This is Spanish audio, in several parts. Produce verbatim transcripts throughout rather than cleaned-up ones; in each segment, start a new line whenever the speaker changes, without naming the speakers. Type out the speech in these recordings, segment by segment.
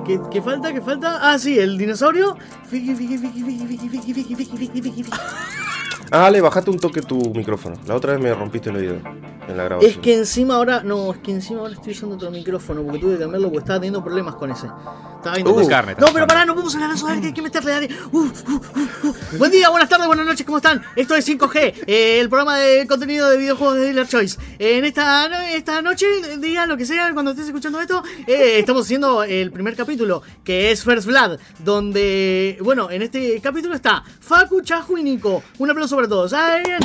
¿Qué, qué falta? ¿Qué falta? Ah, sí, el dinosaurio. Fiki, fiki, fiki, fiki, fiki, fiki, fiki, fiki, fiki, fiki.
Ah, Ale, bajate un toque tu micrófono. La otra vez me rompiste el oído en la grabación.
Es que encima ahora... No, es que encima ahora estoy usando otro micrófono porque tuve que cambiarlo porque estaba teniendo problemas con ese. Estaba viendo...
Uh, carne,
no, pero pará, no podemos hablar de eso, dale, que hay que meterle, dale. Uh, uh, uh, uh. Buen día, buenas tardes, buenas noches, ¿cómo están? Esto es cinco G, eh, el programa de contenido de videojuegos de Dealer Choice. Eh, en esta, esta noche, día, lo que sea, cuando estés escuchando esto, eh, estamos haciendo el primer capítulo, que es First Blood, donde, bueno, en este capítulo está Facu, Chaju y Nico. Un aplauso para todos. ¡Ay, bien!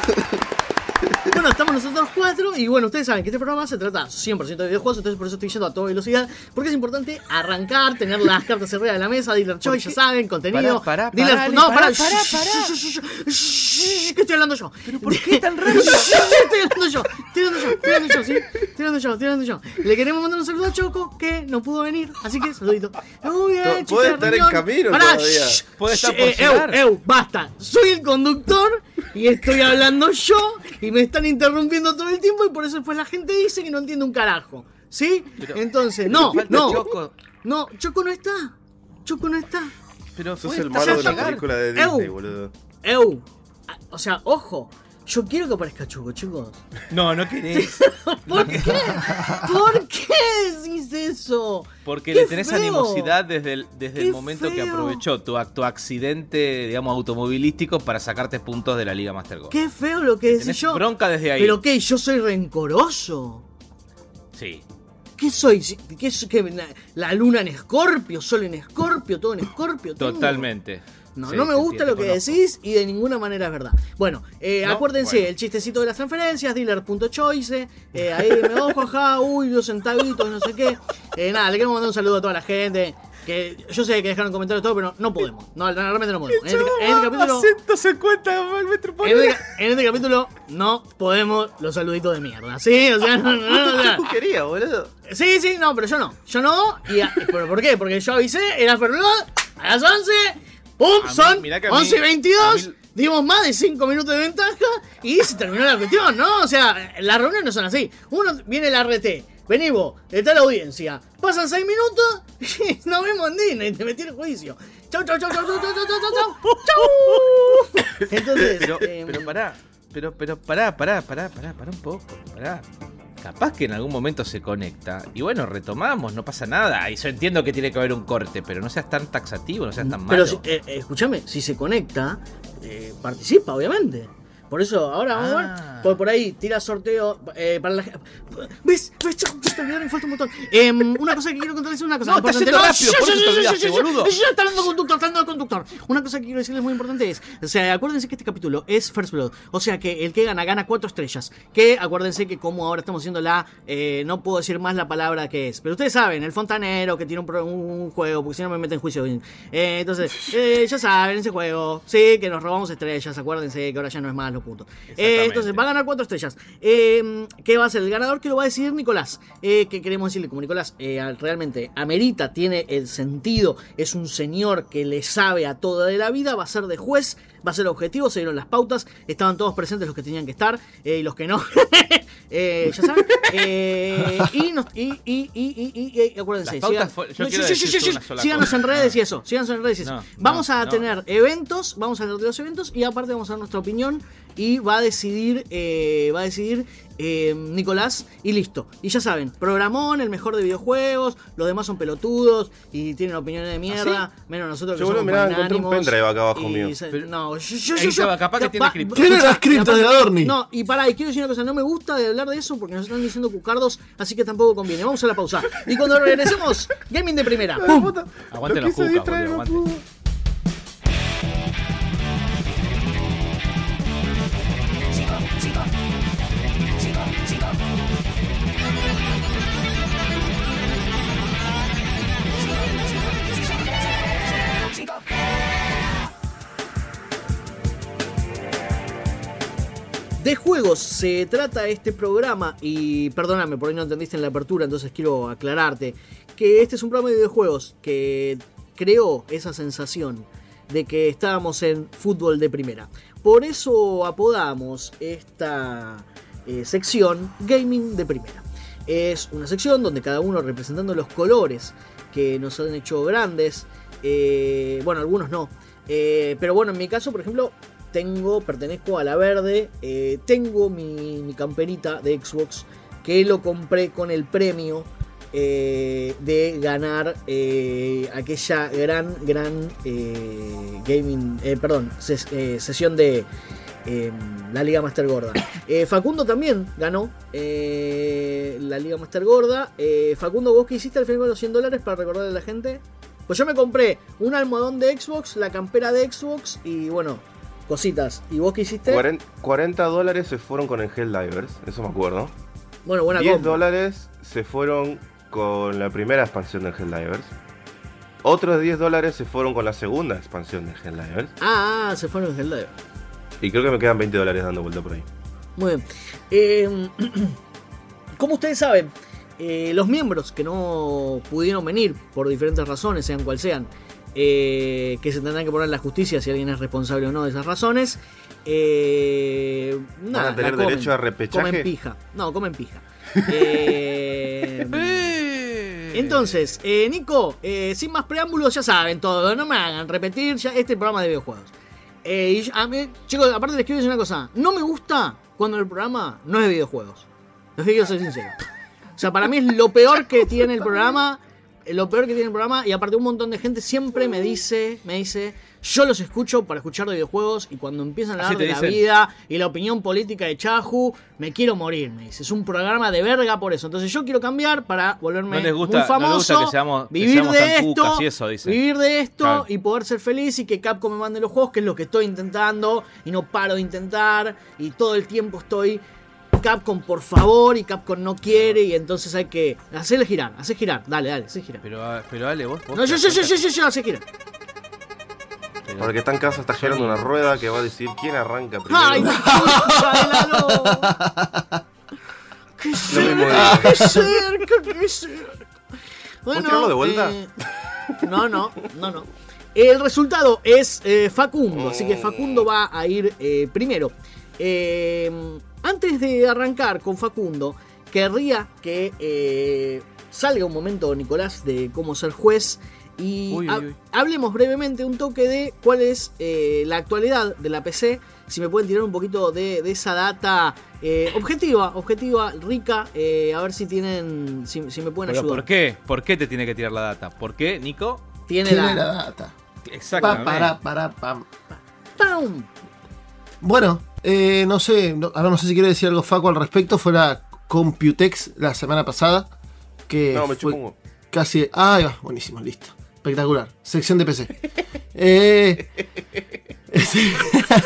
Bueno, estamos nosotros cuatro y bueno, ustedes saben que este programa se trata cien por ciento de videojuegos, entonces por eso estoy yendo a toda velocidad, porque es importante arrancar, tener las cartas arriba de la mesa, Dealer Choice, ya saben, contenido.
Pará, pará,
Dealer...
pará,
no,
pará,
pará,
pará,
pará. ¿Qué estoy hablando yo?
¿Pero por qué tan rápido?
Estoy hablando yo, estoy hablando yo, estoy hablando yo, ¿sí? Estoy hablando yo, estoy hablando yo. Le queremos mandar un saludo a Choco, que no pudo venir, así que saludito. Uy, eh,
Puede
chiste de
estar en
reunión.
camino
Pará,
todavía.
shh,
Puede estar
shh,
por
eh,
llegar.
Eu, eu, basta. Soy el conductor y estoy hablando yo y me están interrumpiendo todo el tiempo y por eso después la gente dice que no entiende un carajo. ¿Sí?
Pero-
Entonces,
pero
no,
falta
no.
Choco.
No, Choco no está. Choco no está.
Pero
Sos
puede
el
estar
malo de
por
la
llegar.
película de
Eu.
Disney, boludo.
Eu. Ah, O sea, ojo. Yo quiero que aparezca Choco, chicos.
No, no querés.
¿Por qué? ¿Por qué decís eso?
Porque
¡Qué
le tenés
feo!
animosidad desde el, desde
¡Qué
el momento que
feo!
aprovechó tu, tu accidente, digamos, automovilístico para sacarte puntos de la Liga Master Go.
Qué feo lo que decís
Tenés
yo.
bronca desde ahí.
¿Pero qué? ¿Yo soy rencoroso?
Sí.
¿Qué soy? ¿Qué es, qué, la, la luna en Escorpio? ¿Sol en Escorpio? ¿Todo en Escorpio? tengo?
Totalmente.
No,
Sí,
no me
te
gusta
entiendo,
lo que
conozco.
decís y de ninguna manera es verdad. Bueno, eh,
¿No?
acuérdense,
Bueno.
el chistecito de las transferencias, dealer punto choice, eh, ahí me ojo, ajá, uy, los centavitos, no sé qué. Eh, nada, le queremos mandar un saludo a toda la gente. Que yo sé que dejaron comentarios todo, pero no, no podemos. No, realmente no podemos. En este, en este capítulo.
ciento cincuenta metros por
En
hora.
este, en este capítulo no podemos los saluditos de mierda. Sí, o sea, no, no, no, o sea,
Tú querías, boludo.
sí, sí, no, pero yo no. Yo no. Y a- ¿pero por qué? Porque yo avisé, era Ferblot, a las once. ¡Pum!
A mí,
Son
mirá que a mí-
once y veintidós.
a mí-
Dimos más de cinco minutos de ventaja y se terminó la cuestión, ¿no? O sea, las reuniones no son así. Uno viene el R T, vení vos, está la audiencia. Pasan seis minutos y nos vemos en Disney y te metí en juicio. Chau, chau, chau, chau, chau, chau, chau, chau, chau, chau. Entonces,
Pero,
eh,
pero pará, pero, pero pará, pará, pará, pará, pará un poco, pará. Capaz que en algún momento se conecta y bueno, retomamos, no pasa nada. Y yo entiendo que tiene que haber un corte, pero no seas tan taxativo, no seas tan malo.
pero si- eh, eh, escúchame, si se conecta, eh, participa, obviamente. Por eso, ahora vamos a
Ah.
ver. Por, por ahí, tira sorteo eh, para la gente. ¿Ves? ¿Ves? Chico, ya te olvidaron, me falta un montón. Eh, una cosa que quiero contarles es una cosa
No,
muy
está
importante.
yendo rápido, por eso te olvidaste, boludo.
Ya está hablando conductor, está hablando conductor. Una cosa que quiero decirles muy importante es, o sea, acuérdense que este capítulo es First Blood. O sea, que el que gana, gana cuatro estrellas. Que acuérdense que como ahora estamos haciendo la, eh, no puedo decir más la palabra que es. Pero ustedes saben, el fontanero que tiene un, pro- un juego, porque si no me meten en juicio. Eh, entonces, eh, ya saben, ese juego, sí, que nos robamos estrellas. Acuérdense que ahora ya no es más los puntos. Eh, entonces, va a ganar cuatro estrellas. Eh, ¿Qué va a ser el ganador? Que lo va a decidir Nicolás. Eh, que queremos decirle, como Nicolás eh, realmente amerita, tiene el sentido, es un señor que le sabe a toda de la vida, va a ser de juez, va a ser objetivo, se dieron las pautas, estaban todos presentes los que tenían que estar eh, y los que no. eh, ya saben. Eh, y, nos, y, y, y, y, y, y acuérdense,
Las pautas
sigan-
fue- yo
no,
quiero
sí, sí,
decirte
sí, sí,
una sola
síganos
cosa.
en redes y eso, síganos en redes y eso.
No,
Vamos
no,
a
no.
tener eventos, vamos a hablar de los eventos y aparte vamos a dar nuestra opinión y va a decidir, eh, va a decidir eh, Nicolás y listo. Y ya saben, programón, el mejor de videojuegos, los demás son pelotudos y tienen opiniones de mierda, menos nosotros que
Yo, boludo,
somos
mirá, encontré un
magnánimos.
pendrive acá abajo
Y
mío.
se-
Pero-
no, yo, yo,
Ahí
yo,
estaba,
yo-
capaz que tiene
pa-
cripto.
Tiene las criptos de Adorni.
No, y pará, y quiero decir una cosa, no me gusta de hablar de eso porque nos están diciendo cucardos, así que tampoco conviene. Vamos a la pausa. Y cuando regresemos, gaming de primera. ¡Pum!
Aguante
Lo
los
quise
cucas,
distraer,
boludo,
no
aguante.
pudo.
De juegos se trata este programa y perdóname por ahí no entendiste en la apertura, entonces quiero aclararte que este es un programa de videojuegos que creó esa sensación de que estábamos en fútbol de primera. Por eso apodamos esta eh, sección Gaming de Primera. Es una sección donde cada uno representando los colores que nos han hecho grandes. Eh, bueno, algunos no. Eh, pero bueno, en mi caso, por ejemplo, tengo, pertenezco a la verde. Eh, tengo mi, mi camperita de Xbox que lo compré con el premio eh, de ganar eh, aquella gran, gran eh, gaming, eh, perdón, ses, eh, sesión de eh, la Liga Master Gorda. Eh, Facundo también ganó eh, la Liga Master Gorda. Eh, Facundo, ¿vos qué hiciste al final con los cien dólares para recordarle a la gente? Pues yo me compré un almohadón de Xbox, la campera de Xbox y bueno, cositas. ¿Y vos qué hiciste?
cuarenta dólares se fueron con el Helldivers, eso me acuerdo.
Bueno, buena
diez
compra.
dólares se fueron con la primera expansión del Helldivers. Otros diez dólares se fueron con la segunda expansión del Helldivers.
Ah, ah, se fueron en Helldivers.
Y creo que me quedan veinte dólares dando vuelta por ahí.
Muy bien. Eh, como ustedes saben, eh, los miembros que no pudieron venir por diferentes razones, sean cual sean, eh, que se tendrán que poner en la justicia si alguien es responsable o no de esas razones, eh, nada,
¿van a tener
la comen,
derecho a repechaje?
Comen pija. No, comen pija. eh, entonces, eh, Nico, eh, sin más preámbulos, ya saben todo, no me hagan repetir ya este programa de videojuegos. Eh, y yo, a mí, chicos, aparte les quiero decir una cosa. No me gusta cuando el programa no es de videojuegos. Les quiero ser sincero. O sea, para mí es lo peor que tiene el programa. Lo peor que tiene el programa. Y aparte un montón de gente siempre me dice, me dice, yo los escucho para escuchar de videojuegos. Y cuando empiezan a
Así
hablar
te
de la
dicen.
vida y la opinión política de Chahu, me quiero morir, me dice. Es un programa de verga por eso. Entonces yo quiero cambiar para volverme
No les gusta-
muy famoso,
no les gusta que seamos- que
vivir
seamos
de
tan
esto,
cucas y eso, dice.
vivir de esto
Claro.
y poder ser feliz y que Capcom me mande los juegos, que es lo que estoy intentando y no paro de intentar y todo el tiempo estoy Capcom por favor y Capcom no quiere y entonces hay que hacerle girar, hacer girar, dale, dale, hacer girar.
Pero, ah, pero Ale, vos. vos
No,
te
yo,
das
yo, yo,
cuenta-
yo, yo, yo, hacer girar.
pero-
Porque está en casa, está girando una rueda que va a decir quién arranca primero.
¡Ay, mi concha de la lora! ¡Qué
me
cerca,
digas.
qué cerca, qué cerca! Bueno,
tirarlo de vuelta?
eh, no, no, no, no. El resultado es eh, Facundo, así que Facundo va a ir eh, primero. Eh, antes de arrancar con Facundo, querría que eh, salga un momento, Nicolás, de cómo ser juez y
Uy,
ha-
uy, uy.
hablemos brevemente un toque de cuál es eh, la actualidad de la P C. Si me pueden tirar un poquito de, de esa data eh, objetiva, objetiva, rica, eh, a ver si tienen, si, si me pueden
¿Pero
ayudar.
por qué? ¿Por qué te tiene que tirar la data? ¿Por qué, Nico?
Tiene
Tiene
la...
la data. Pa,
Exactamente.
para, para, pam.
¡Pam!
Bueno, eh, no sé, no, ahora no sé si quiere decir algo Facu al respecto. Fue la Computex la semana pasada. Que
No, me
fue
chupongo.
casi. Ah, ahí va, buenísimo, listo. Espectacular. Sección de P C. eh, sí,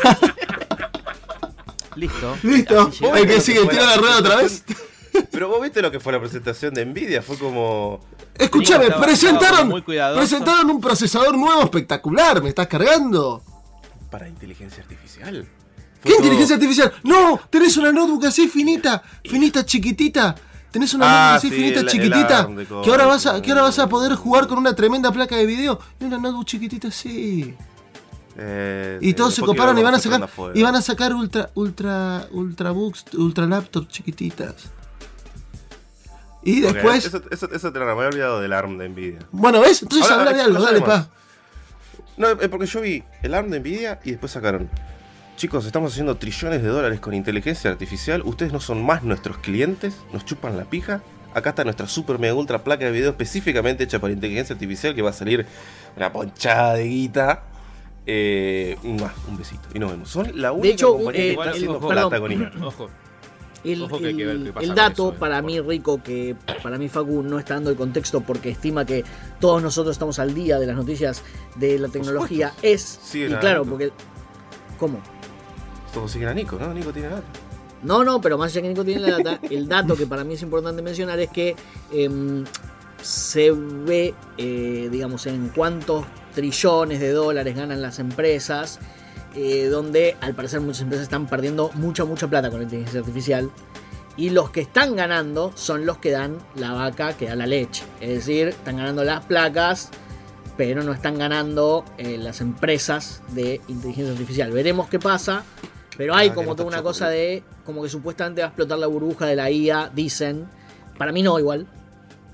Listo.
listo.
Así llegó.
El que sigue, tira la rueda otra vez.
Pero vos viste lo que fue la presentación de Nvidia, fue como...
Escúchame,
Estaba-
presentaron,
estaba muy cuidadoso.
presentaron un procesador nuevo espectacular. ¿Me estás cargando?
para inteligencia artificial. Fue
¿Qué
todo-
inteligencia artificial? No, tenés una notebook así finita, finita, chiquitita. Tenés una
Ah,
notebook así
sí,
finita,
el- el
chiquitita.
ARM de cosas.
Que ahora, vas a, que ahora vas a poder jugar con una tremenda placa de video y una notebook chiquitita así.
Eh,
Y
eh,
todos se
después
coparon
quiero
y van a
ver cómo
sacar
se prenda
y van
fuego.
a sacar ultra ultra ultrabooks, ultra laptops chiquititas. Y
Ok,
después,
Eso, eso, eso te lo me había olvidado del ARM de Nvidia.
bueno, ¿ves? Entonces
Ahora,
habla de algo, dale,
explayame
pa.
No, es porque yo vi el ARM de Nvidia y después sacaron. Chicos, estamos haciendo trillones de dólares con inteligencia artificial. Ustedes no son más nuestros clientes. Nos chupan la pija. Acá está nuestra super mega ultra placa de video específicamente hecha para inteligencia artificial que va a salir una ponchada de guita. Eh, ¡mua! Un besito. Y nos vemos. Son la única
hecho,
compañía
eh,
que
Igual,
está
el-
haciendo
ojo,
perdón.
plata con I A.
Ojo.
El,
Ojo que hay que ver qué
el-
pasa
el
con
dato
eso, eh,
para mí, Rico, que para mí Facu no está dando el contexto porque estima que todos nosotros estamos al día de las noticias de la tecnología, es,
Siguen
y
a
claro,
Nico.
porque... ¿Cómo?
Todos siguen a Nico, ¿no? Nico tiene nada.
No, no, pero más allá que Nico tiene la data, el dato que para mí es importante mencionar es que em, se ve, eh, digamos, en cuántos trillones de dólares ganan las empresas, eh, donde al parecer muchas empresas están perdiendo mucha, mucha plata con la inteligencia artificial. Y los que están ganando son los que dan la vaca que da la leche. Es decir, están ganando las placas, pero no están ganando eh, las empresas de inteligencia artificial. Veremos qué pasa. Pero hay
Ah, que
como
no
toda
está
una cosa
chocolate.
de... Como que supuestamente va a explotar la burbuja de la I A, dicen. Para mí no, igual.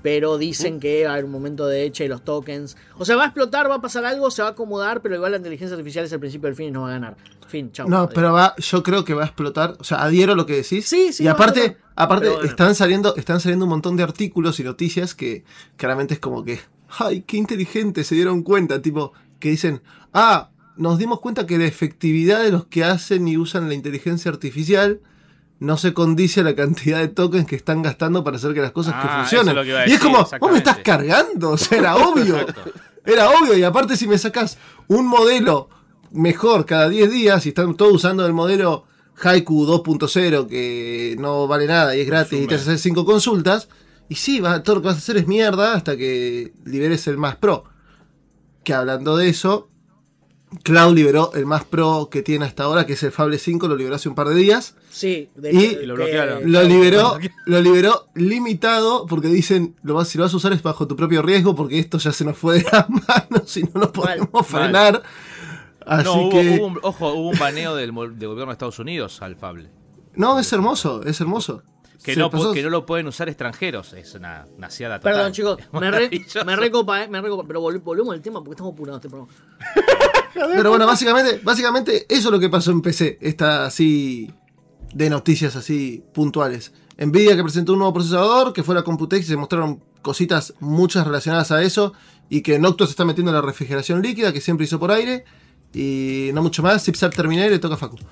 pero dicen que va a haber un momento de eche de los tokens. O sea, va a explotar, va a pasar algo, se va a acomodar, pero igual la inteligencia artificial es el principio del fin y no va a ganar. Fin, chau.
No,
adiós.
pero va, yo creo que va a explotar. O sea, adhiero a lo que decís.
Sí, sí,
y
va a
aparte,
explotar.
aparte
Pero bueno.
están saliendo, están saliendo un montón de artículos y noticias que claramente es como que, ay, qué inteligente, se dieron cuenta, tipo, que dicen, ah, nos dimos cuenta que la efectividad de los que hacen y usan la inteligencia artificial no se condice a la cantidad de tokens que están gastando para hacer que las cosas
Ah,
que
eso
funcionen.
es lo que iba a
Y es
decir,
como, vos me estás
exactamente.
cargando, o sea, era obvio.
Exacto.
Era obvio, y aparte si me sacas un modelo mejor cada diez días y están todos usando el modelo Haiku dos punto cero que no vale nada y es gratis y te haces hacer cinco consultas, y sí, va, todo lo que vas a hacer es mierda hasta que liberes el más pro. Que hablando de eso, Cloud liberó el más pro que tiene hasta ahora, que es el Fable cinco, lo liberó hace un par de días.
Sí, de
Y
hecho,
lo
que-
bloquearon.
Lo liberó, lo liberó limitado porque dicen, lo vas, si lo vas a usar es bajo tu propio riesgo porque esto ya se nos fue de las manos y no nos podemos
Mal.
frenar. Así
No, hubo,
que...
hubo un, ojo, hubo un baneo del, mo- del gobierno de Estados Unidos al Fable.
No, es hermoso, es hermoso.
Que
Se
no,
pasó-
que no lo pueden usar extranjeros. Es una naciada total.
Perdón, chicos, me, re,
Maravilloso.
me recopa, eh, me recopa, pero vol- volvemos al tema porque estamos apurados este programa.
Pero bueno, básicamente, básicamente eso es lo que pasó en P C. Esta así de noticias así puntuales. Nvidia que presentó un nuevo procesador, que fue la Computex y se mostraron cositas muchas relacionadas a eso. Y que Noctua se está metiendo en la refrigeración líquida, que siempre hizo por aire. Y no mucho más. Zipzap terminé y le toca a Facu.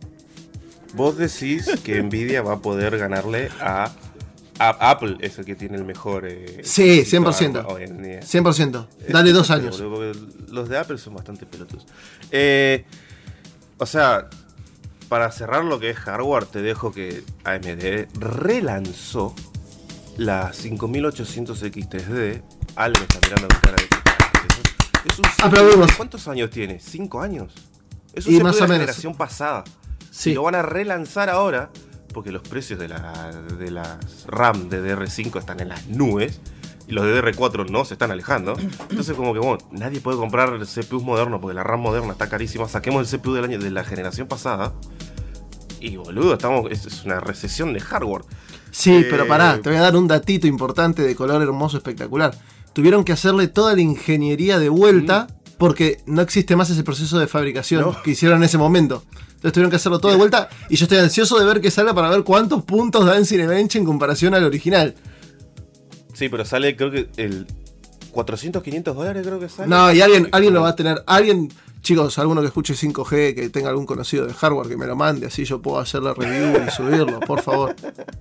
Vos decís que Nvidia va a poder ganarle a, a Apple, es el que tiene el mejor. Eh,
Sí, cien por ciento.
hoy en día.
cien por ciento. Dale
Es
dos
bastante
años.
boludo, porque los de Apple son bastante pelotudos. Eh, o sea, para cerrar lo que es hardware, te dejo que A M D relanzó la cinco mil ochocientos X tres D. Al me está mirando con cara de que es un C P U.
Aplaudimos.
¿Cuántos años tiene? ¿Cinco años? Es un
Y
C P U
más
de
o
la
menos.
generación pasada.
Sí.
Y lo van a relanzar ahora porque los precios de, la, de las RAM de D D R cinco están en las nubes y los de D D R cuatro no se están alejando. Entonces como que bueno, nadie puede comprar C P U moderno porque la RAM moderna está carísima. Saquemos el C P U del año de la generación pasada y boludo, estamos, es, es una recesión de hardware.
Sí,
Eh,
pero pará, te voy a dar un datito importante de color hermoso, espectacular. Tuvieron que hacerle toda la ingeniería de vuelta porque no existe más ese proceso de fabricación
No.
que hicieron en ese momento. Entonces tuvieron que hacerlo todo de vuelta y yo estoy ansioso de ver que salga para ver cuántos puntos da en Cinebench en comparación al original.
Sí, pero sale creo que el cuatrocientos, quinientos dólares creo que sale.
No, y alguien, alguien lo va a tener, alguien, chicos, alguno que escuche cinco G, que tenga algún conocido de hardware que me lo mande, así yo puedo hacer la review y subirlo, por favor.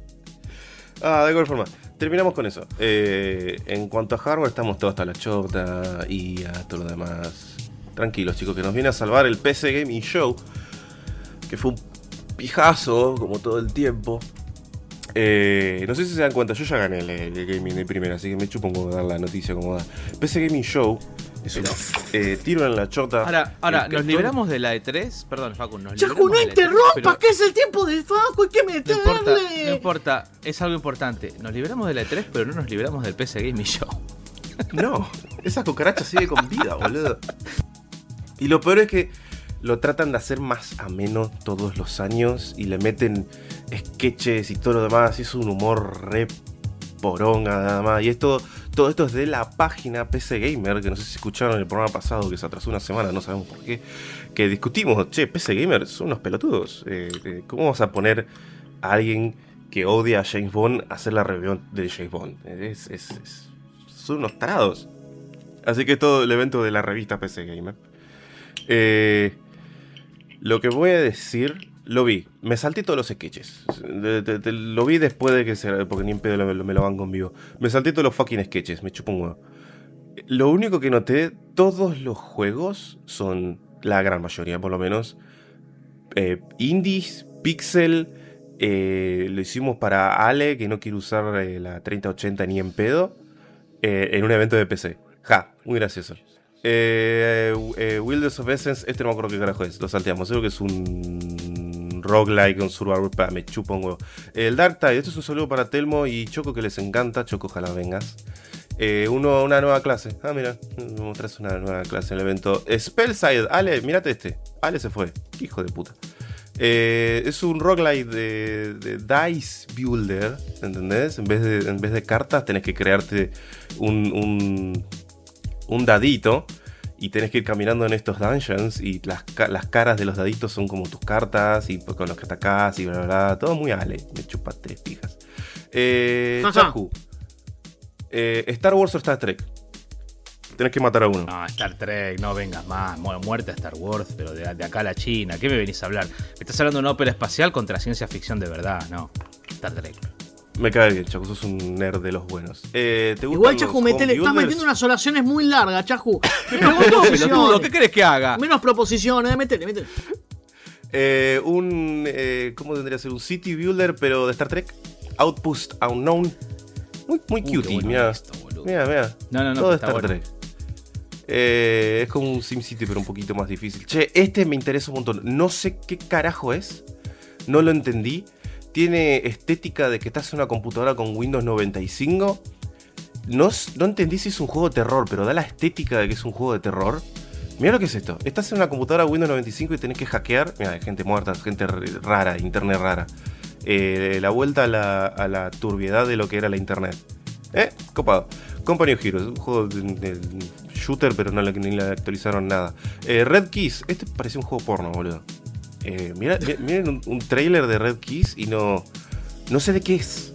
Ah, de cualquier forma, terminamos con eso. Eh, en cuanto a hardware, estamos todos hasta la chota y a todo lo demás. Tranquilos, chicos, que nos viene a salvar el P C Gaming Show, que fue un pijazo, como todo el tiempo. Eh, no sé si se dan cuenta, yo ya gané el, el gaming de primera, así que me chupo como dar la noticia como da. P C Gaming Show es un eh, tiro en la chota.
Ahora, ahora
Eh, que
nos
todo-
liberamos de la E tres. Perdón, Facu, nos
Chacu,
liberamos
no
de la E tres,
interrumpas,
pero
que es el tiempo del Facu, hay que
No importa,
meterle.
no importa, es algo importante. Nos liberamos de la E tres, pero no nos liberamos del P C Gaming Show.
No, esa cucaracha sigue con vida, boludo. Y lo peor es que lo tratan de hacer más ameno todos los años y le meten sketches y todo lo demás. Y es un humor re poronga nada más. Y esto, todo esto es de la página P C Gamer, que no sé si escucharon el programa pasado que se atrasó una semana, no sabemos por qué. Que discutimos, che, P C Gamer son unos pelotudos. Eh, eh, ¿Cómo vas a poner a alguien que odia a James Bond a hacer la review de James Bond? Es, es, es- son unos tarados. Así que todo el evento de la revista P C Gamer. Eh, lo que voy a decir, lo vi. Me salté todos los sketches. De- de- de- lo vi después de que se. Porque ni en pedo me lo, me lo van con vivo. Me salté todos los fucking sketches. Me chupo un huevo. Lo único que noté, todos los juegos son, la gran mayoría por lo menos, eh, indies, pixel. Eh, lo hicimos para Ale, que no quiere usar eh, la treinta ochenta ni en pedo. Eh, en un evento de P C. Ja, muy gracioso. Eh, eh, Wilders of Essence, este no me acuerdo qué carajo es, lo salteamos. Creo que es un roguelike, un survival, pa, me chupa un huevo. El Dark Tide, esto es un saludo para Telmo y Choco, que les encanta. Choco, ojalá vengas. Eh, uno, una nueva clase. Ah, mira, me mostraste una nueva clase en el evento. Spellside, Ale, mirate este. Ale se fue, qué hijo de puta. Eh, es un roguelite de, de Dice Builder, ¿entendés? En vez de, en vez de cartas tenés que crearte un, un, un dadito y tenés que ir caminando en estos dungeons y las, las caras de los daditos son como tus cartas y con los que atacás y bla bla bla. Todo muy ale, me chupa tres pijas. Eh, Chahu, eh, ¿Star Wars o Star Trek? Tenés que matar a uno.
No, Star Trek, no vengas más. Bueno, muerte a Star Wars, pero de, de acá a la China. ¿Qué me venís a hablar? Me estás hablando de una ópera espacial contra ciencia ficción de verdad, no. Star Trek.
Me cae bien, Chahu, sos un nerd de los buenos. Eh, ¿te
Igual, Chahu, metele, estás metiendo unas oraciones muy largas, Chahu.
¿Qué querés que haga?
Menos proposiciones, métele, métele.
Eh, un. Eh, ¿Cómo tendría que ser? Un City Builder, pero de Star Trek. Outpost Unknown. Muy, muy
Uh,
cutie,
bueno
mira.
esto,
Mira, mira.
No, no, no.
Todo de
está
Star
bueno.
Trek. Eh, es como un SimCity, pero un poquito más difícil. Che, este me interesa un montón. No sé qué carajo es. No lo entendí. Tiene estética de que estás en una computadora con Windows noventa y cinco. No, no entendí si es un juego de terror, pero da la estética de que es un juego de terror. Mira lo que es esto. Estás en una computadora Windows noventa y cinco y tenés que hackear. Mira, hay gente muerta, gente rara, internet rara. Eh, la vuelta a la, a la turbiedad de lo que era la internet. Eh, copado. Company of Heroes, un juego de, de shooter, pero no le, ni le actualizaron nada. Eh, Red Keys, este parece un juego porno, boludo. Eh, mira, miren un, un trailer de Red Keys y no, no sé de qué es.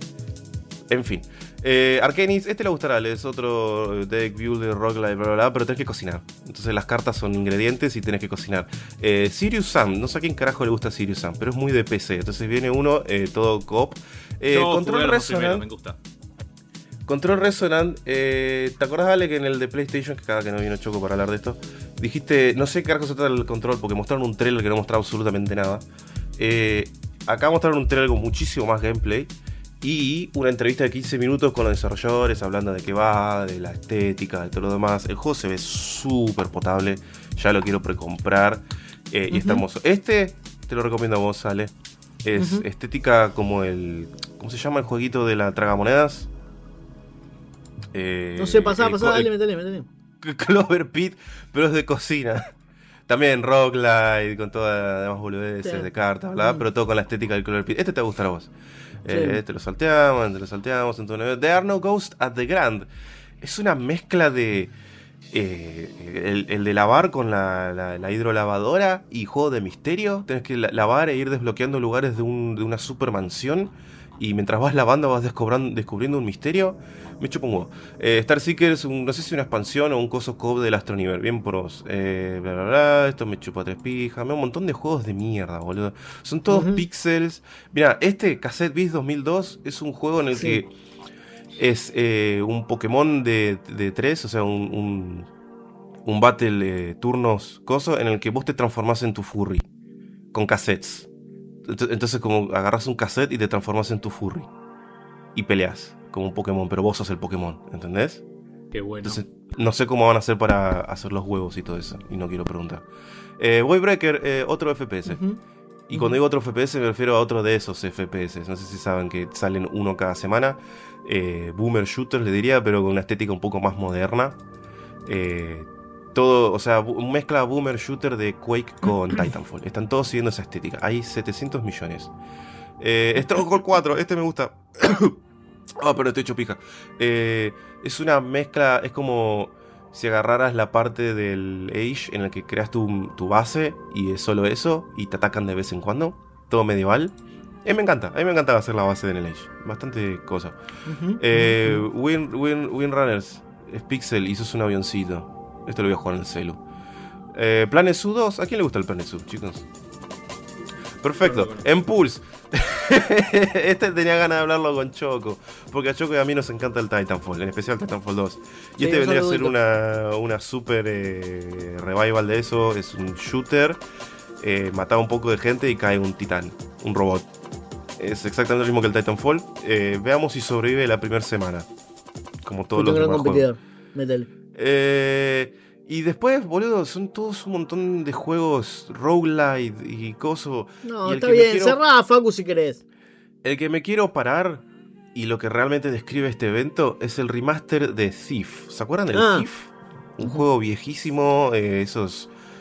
En fin. Eh, Arcanis, este le gustará, es otro deck builder, roguelite, bla, bla, bla, pero tenés que cocinar. Entonces las cartas son ingredientes y tenés que cocinar. Eh, Serious Sam, no sé a quién carajo le gusta Serious Sam, pero es muy de P C. Entonces viene uno, eh, todo coop. Eh,
Yo
Control
jugué
Resonant.
primero, me gusta.
Control Resonant, eh, ¿te acordás, Ale, que en el de PlayStation, que cada que no vino Choco para hablar de esto, dijiste, no sé qué carajo se trata el control, porque mostraron un trailer que no mostraba absolutamente nada. Eh, acá mostraron un trailer con muchísimo más gameplay y una entrevista de quince minutos con los desarrolladores hablando de qué va, de la estética, de todo lo demás. El juego se ve súper potable, ya lo quiero precomprar eh, y uh-huh. está hermoso. Este te lo recomiendo a vos, Ale. Es uh-huh. estética como el, ¿cómo se llama el jueguito de la tragamonedas? Eh,
no sé, pasá, pasá, dale, metele, metele.
Clover Pit, pero es de cocina. También roguelite, con todas las demás boludeces sí. de cartas, bla, mm. pero todo con la estética del Clover Pit. Este te va a gustar a vos. Sí. Eh, este lo salteamos, este lo salteamos. Entonces, There Are No Ghosts at the Grand. Es una mezcla de. Eh, el, el de lavar con la, la, la hidrolavadora y juego de misterio. Tenés que lavar e ir desbloqueando lugares de, un, de una super mansión. Y mientras vas lavando vas descubriendo un misterio. Me chupo un huevo. Eh, Star Seeker es un, no sé si una expansión o un coso co-op del Astroniver. Bien pros. Eh, bla bla bla. Esto me chupa tres pijas. Me da un montón de juegos de mierda, boludo. Son todos uh-huh. pixels. Mira, este Cassette Beast dos mil dos es un juego en el sí. que es eh, un Pokémon de, de tres, o sea, un, un, un battle eh, turnos coso en el que vos te transformás en tu furry. Con cassettes. Entonces como agarras un cassette y te transformas en tu furry. Y peleas como un Pokémon, pero vos sos el Pokémon, ¿entendés?
Qué bueno.
Entonces no sé cómo van a hacer para hacer los huevos y todo eso. Y no quiero preguntar. Eh, Wavebreaker, eh, otro F P S. Uh-huh. Y uh-huh. cuando digo otro F P S me refiero a otro de esos F P S. No sé si saben que salen uno cada semana. Eh, Boomer Shooter le diría, pero con una estética un poco más moderna. Eh... Todo, o sea, mezcla Boomer Shooter de Quake con Titanfall. Están todos siguiendo esa estética. Hay setecientos millones. Eh, Stronghold cuatro, este me gusta. Ah, oh, pero estoy hecho pija. Eh, es una mezcla, es como si agarraras la parte del Age en el que creas tu, tu base y es solo eso y te atacan de vez en cuando. Todo medieval. Eh, me encanta, a mí me encanta hacer la base en el Age. Bastante cosa. Uh-huh, eh, uh-huh. Win, Win, Windrunners es pixel y sos un avioncito. Esto lo voy a jugar en el celu. Eh, Planet Zoo dos. ¿A quién le gusta el Planet Zoo, chicos? Perfecto. Bueno, bueno. En Pulse. Este tenía ganas de hablarlo con Choco. Porque a Choco y a mí nos encanta el Titanfall. En especial Titanfall dos. Y sí, este vendría a ser una, una super eh, revival de eso. Es un shooter. Eh, mataba un poco de gente y cae un titán. Un robot. Es exactamente lo mismo que el Titanfall. Eh, veamos si sobrevive la primera semana. Como todos los demás juegos.
Métele.
Eh, y después, boludo, son todos un montón de juegos roguelite y coso.
No,
y
está bien, quiero, cerrá, Facu, si querés.
El que me quiero parar, y lo que realmente describe este evento, es el remaster de Thief. ¿Se acuerdan del ah. Thief? Un uh-huh. juego viejísimo, eh, esos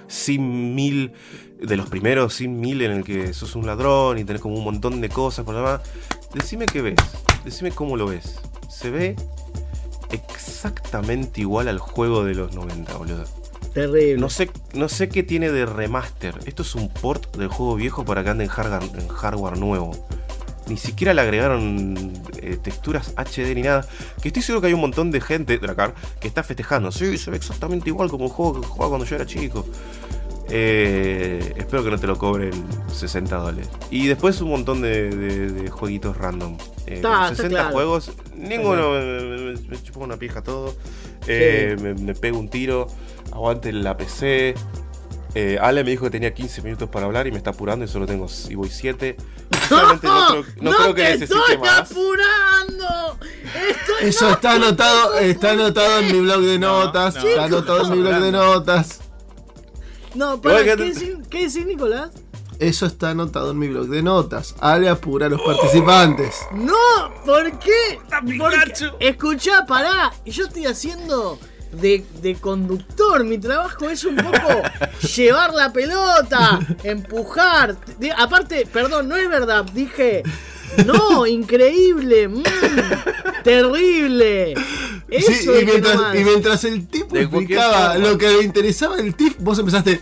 Sim mil, de los primeros Sim mil en el que sos un ladrón y tenés como un montón de cosas por lo demás. Decime qué ves, decime cómo lo ves. Se ve exactamente igual al juego de los noventa, boludo.
Terrible.
No sé, no sé qué tiene de remaster. Esto es un port del juego viejo para que ande en hardware, en hardware nuevo. Ni siquiera le agregaron eh, texturas H D ni nada. Que estoy seguro que hay un montón de gente, Dracar, que está festejando. Sí, se ve exactamente igual como el juego que jugaba cuando yo era chico. Eh, espero que no te lo cobren sesenta dólares. Y después un montón de, de, de jueguitos random. Eh,
Está- está
sesenta
claro.
juegos, ninguno me, me, me chupó una pija todo. Eh,
Sí.
me, me pego un tiro, aguante la P C. Eh, Ale me dijo que tenía quince minutos para hablar y me está apurando y solo tengo y voy siete. Sinceramente no creo, no
¡No
creo que
te
necesite
estoy
más.
apurando! Estoy
Eso está anotado, está anotado en mi blog de notas.
no,
está anotado en mi blog de notas.
No, para,
Igual
¿qué
que-
decís, ¿qué decís, Nicolás?
Eso está anotado en mi blog de notas. Ale apura a los participantes.
No, ¿por qué? Porque,
Pikachu.
escuchá, pará. Yo estoy haciendo de, de conductor. Mi trabajo es un poco llevar la pelota, empujar. De- aparte, perdón, no es verdad. Dije, no, increíble, mm, terrible. Eso
Sí,
es
y,
que
mientras,
nomás.
y mientras el tipo
De cualquier
explicaba
forma.
lo que le interesaba el T I F, vos empezaste.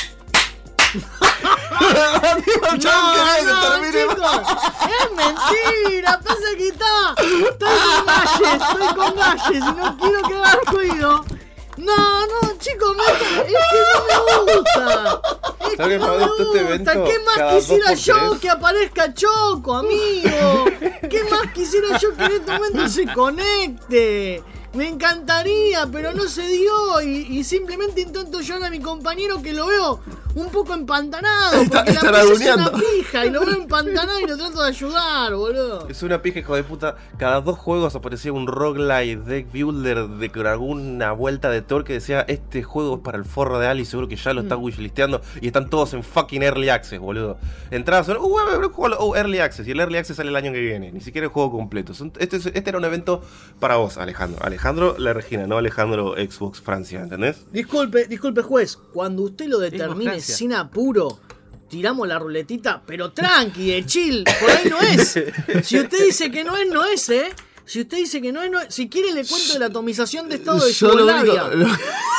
Tipo,
No,
chabón, querés que
no,
termine
chicos,
mal.
es mentira, pasa que está, estoy con galles, estoy con galles y no quiero que haga ruido. No, no, chicos, me- es que no me gusta. Es
¿Sabes
que
qué
no
me
me
gusta este
gusta.
evento?
¿Qué más
Cada dos
quisiera
por
yo
tres.
que aparezca Choco, amigo? ¿Qué más quisiera yo que en este momento se conecte? Me encantaría, pero no se dio y, y simplemente intento ayudar a mi compañero que lo veo un poco empantanado.
Está-
Porque
está
la pizza es una
laguneando.
pija y lo veo empantanado y lo trato de ayudar, boludo.
Es una pija, hijo de puta. Cada dos juegos aparecía un roguelite deck builder de con alguna vuelta de Thor que decía: este juego es para el forro de Ali, seguro que ya lo
Mm.
está wishlisteando. Y están todos en fucking early access, boludo. Entrabas, uh, uh, uh, juego- uh, early access. Y el early access sale el año que viene. Ni siquiera el juego completo. Son- Este, es- este era un evento para vos, Alejandro. Alejandro La Regina, no Alejandro Xbox Francia, ¿entendés?
Disculpe, disculpe, juez. Cuando usted lo determine
Democracia.
sin apuro, tiramos la ruletita, pero tranqui, de chill. Por ahí no es. Si usted dice que no es, no es, ¿eh? Si usted dice que no es, no es. Si quiere, le cuento de la atomización de estado de
Yo lo
Yugoslavia.
único,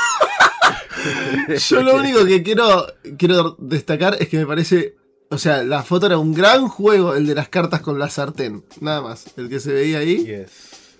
lo- Yo lo único que quiero, quiero destacar es que me parece. O sea, la foto era un gran juego, el de las cartas con la sartén. Nada más. El que se veía ahí.
Yes.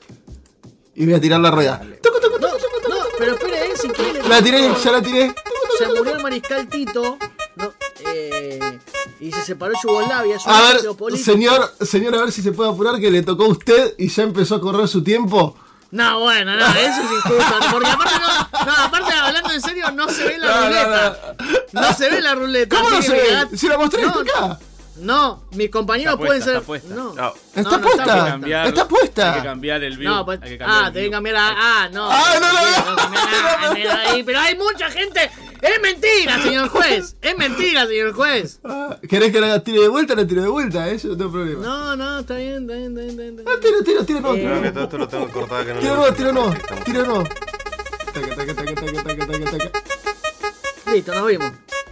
Y voy a tirar la rueda. Tucu, tucu,
No,
tucu, tucu,
no,
tucu.
pero espere, ¿eh? Si quiere, le
La tiré, ya la tiré.
se murió el mariscal Tito. No, eh, y se separó Yugoslavia. Es un
A ver,
hecho político.
señor, señor, a ver si se puede apurar que le tocó a usted y ya empezó a correr su tiempo.
No, bueno, no, eso es injusto. Porque aparte, no, no, aparte, hablando en serio, no se ve la
No, no,
ruleta. No, se ve la ruleta.
¿Cómo no
así
se
que
ve?
mirá-
Si la mostré,
No,
está acá.
No, mis compañeros
Está
pueden
puesta,
ser.
está puesta.
No.
No.
Está
No, no
puesta.
está
cambiar-
Está puesta.
Hay que cambiar el view.
No, pues,
hay que cambiar
ah,
el
tenés que
view.
cambiar a. Ah, no.
Ah, no, no, no.
Sí, cambiar a- cambiar ahí, pero hay mucha gente. Es mentira, señor juez. Es mentira, señor juez.
Ah, ¿Querés que la tire de vuelta? La tiro de vuelta, eso no tengo problema.
No, no, está bien, está bien, está bien. Está bien, está
Ah,
bien.
tiro, tiro, tiro, no,
Eh,
tiro,
Creo que
no.
todo esto lo tengo cortado. Que no
Tiro
le
no,
gusta.
tiro no,
Estamos-
tiro no. Taca, taca, taca, taca, taca, taca, taca.
Listo, nos vimos.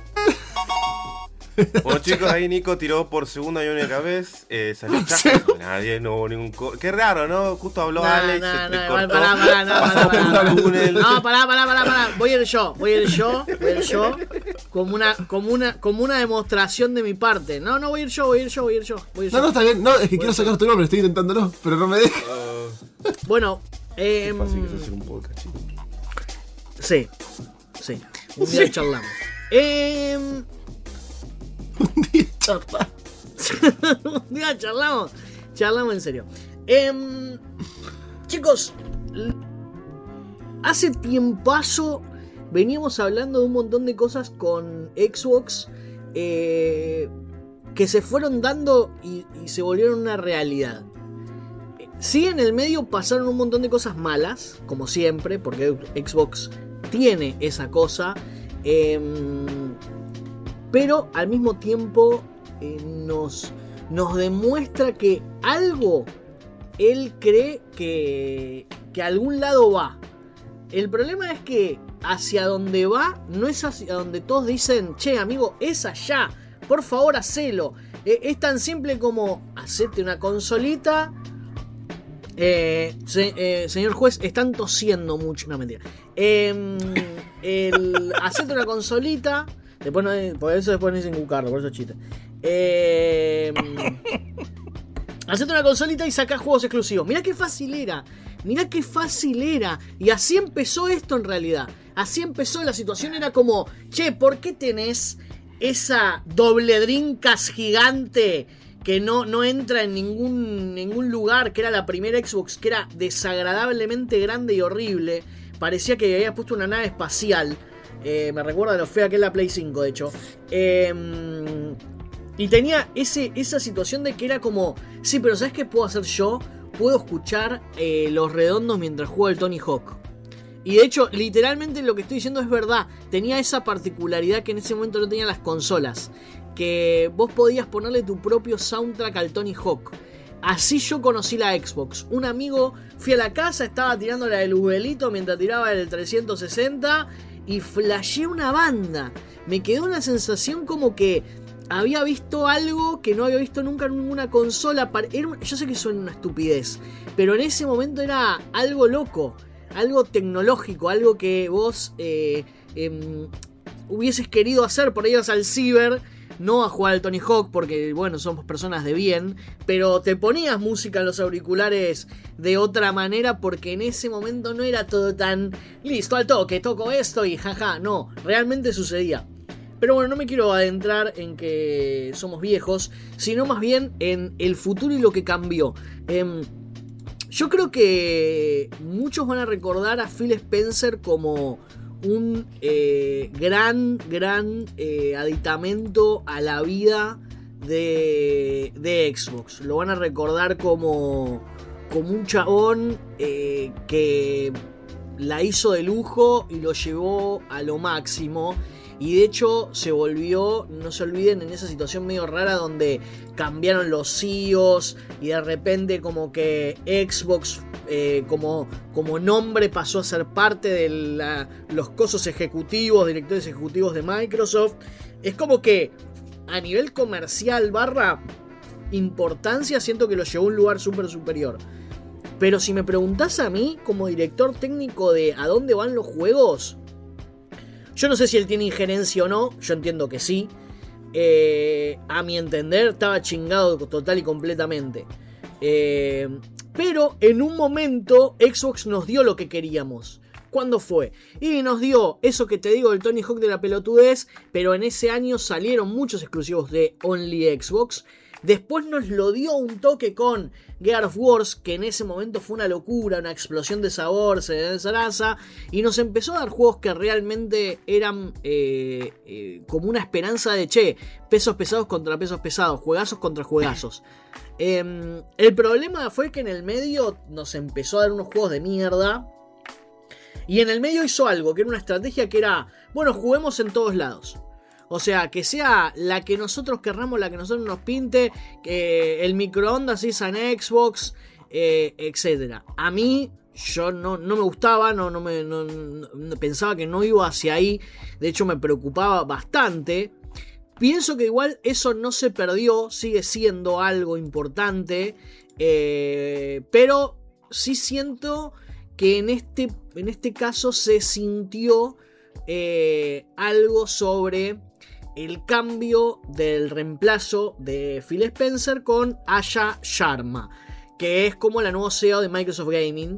Bueno, chicos, ahí Nico tiró por segunda y única vez. Eh, salió chaco. Nadie, no hubo ningún. co- Qué raro, ¿no? Justo habló
No,
Alex.
no,
se
no,
entrecortó,
igual, pará, pará, no,
pasó
pará,
por
pará.
un túnel.
No, pará, pará, pará, pará. Voy a ir yo, voy a ir yo, voy a ir yo. Como una, como una, como una demostración de mi parte. No, no voy a ir yo, voy a ir yo, voy a ir yo. Voy a ir
No,
yo.
no, está bien. No, es que quiero sacar tu nombre, estoy intentándolo, pero no me deja.
Ah,
Bueno,
qué
eh,
fácil que es hacer un podcast, chicos.
sí, sí. Un día charlamos. Eh,
Un día charla.
un día charlamos, charlamos en serio. Em, chicos, l- hace tiempazo veníamos hablando de un montón de cosas con Xbox eh, que se fueron dando y, y se volvieron una realidad. Eh, Sí, en el medio pasaron un montón de cosas malas, como siempre, porque Xbox tiene esa cosa. em, pero al mismo tiempo eh, nos, nos demuestra que algo él cree que, que a algún lado va. El problema es que hacia donde va, no es hacia donde todos dicen, che, amigo, es allá, por favor, hacelo. Eh, es tan simple como hacerte una consolita. Eh, se, eh, señor juez, están tosiendo mucho. No, mentira. Eh, el, hacerte una consolita. Después no, por eso después no dicen cucarlo, por eso es chiste. Eh, hacerte una consolita y sacás juegos exclusivos. Mirá qué fácil era. Mirá qué fácil era. Y así empezó esto en realidad. Así empezó. La situación era como, che, ¿por qué tenés esa doble Dreamcast gigante que no, no entra en ningún, ningún lugar? Que era la primera Xbox, que era desagradablemente grande y horrible. Parecía que había puesto una nave espacial. Eh, me recuerda lo fea que es la Play cinco, de hecho. Eh, y tenía ese, esa situación de que era como, sí, pero ¿sabes qué puedo hacer yo? Puedo escuchar eh, los redondos mientras juego el Tony Hawk. Y de hecho, literalmente lo que estoy diciendo es verdad. Tenía esa particularidad que en ese momento no tenían las consolas. Que vos podías ponerle tu propio soundtrack al Tony Hawk. Así yo conocí la Xbox. Un amigo, fui a la casa, estaba tirando la del Ubelito mientras tiraba el trescientos sesenta y flasheé una banda. Me quedó una sensación como que había visto algo que no había visto nunca en ninguna consola. Yo sé que suena una estupidez, pero en ese momento era algo loco, algo tecnológico, algo que vos eh, eh, hubieses querido hacer. Por ahí ibas al ciber, no a jugar al Tony Hawk, porque bueno, somos personas de bien, pero te ponías música en los auriculares de otra manera, porque en ese momento no era todo tan listo al toque, toco esto y jaja, no, realmente sucedía. Pero bueno, no me quiero adentrar en que somos viejos, sino más bien en el futuro y lo que cambió. Eh, yo creo que muchos van a recordar a Phil Spencer como un eh, gran, gran eh, aditamento a la vida de, de Xbox. Lo van a recordar como, como un chabón eh, que la hizo de lujo y lo llevó a lo máximo. Y de hecho se volvió, no se olviden, en esa situación medio rara donde cambiaron los C E Os y de repente como que Xbox eh, como, como nombre pasó a ser parte de la, los cosos ejecutivos, directores ejecutivos de Microsoft. Es como que a nivel comercial barra importancia siento que lo llevó a un lugar súper superior. Pero si me preguntás a mí como director técnico de a dónde van los juegos, yo no sé si él tiene injerencia o no, yo entiendo que sí. Eh, a mi entender estaba chingado total y completamente. Eh, pero en un momento Xbox nos dio lo que queríamos. ¿Cuándo fue? Y nos dio eso que te digo del Tony Hawk de la pelotudez, pero en ese año salieron muchos exclusivos de Only Xbox. Después nos lo dio un toque con Gears of War, que en ese momento fue una locura, una explosión de sabor, se desaraza, y nos empezó a dar juegos que realmente eran eh, eh, como una esperanza de, che, pesos pesados contra pesos pesados, juegazos contra juegazos. Eh, el problema fue que en el medio nos empezó a dar unos juegos de mierda, y en el medio hizo algo, que era una estrategia que era, bueno, juguemos en todos lados. O sea, que sea la que nosotros querramos, la que nosotros nos pinte, que el microondas es en Xbox, eh, etcétera. A mí, yo no, no me gustaba, no, no me, no, no, pensaba que no iba hacia ahí. De hecho, me preocupaba bastante. Pienso que igual eso no se perdió, sigue siendo algo importante. Eh, pero sí siento que en este, en este caso se sintió eh, algo sobre el cambio del reemplazo de Phil Spencer con Aya Sharma, que es como la nueva C E O de Microsoft Gaming.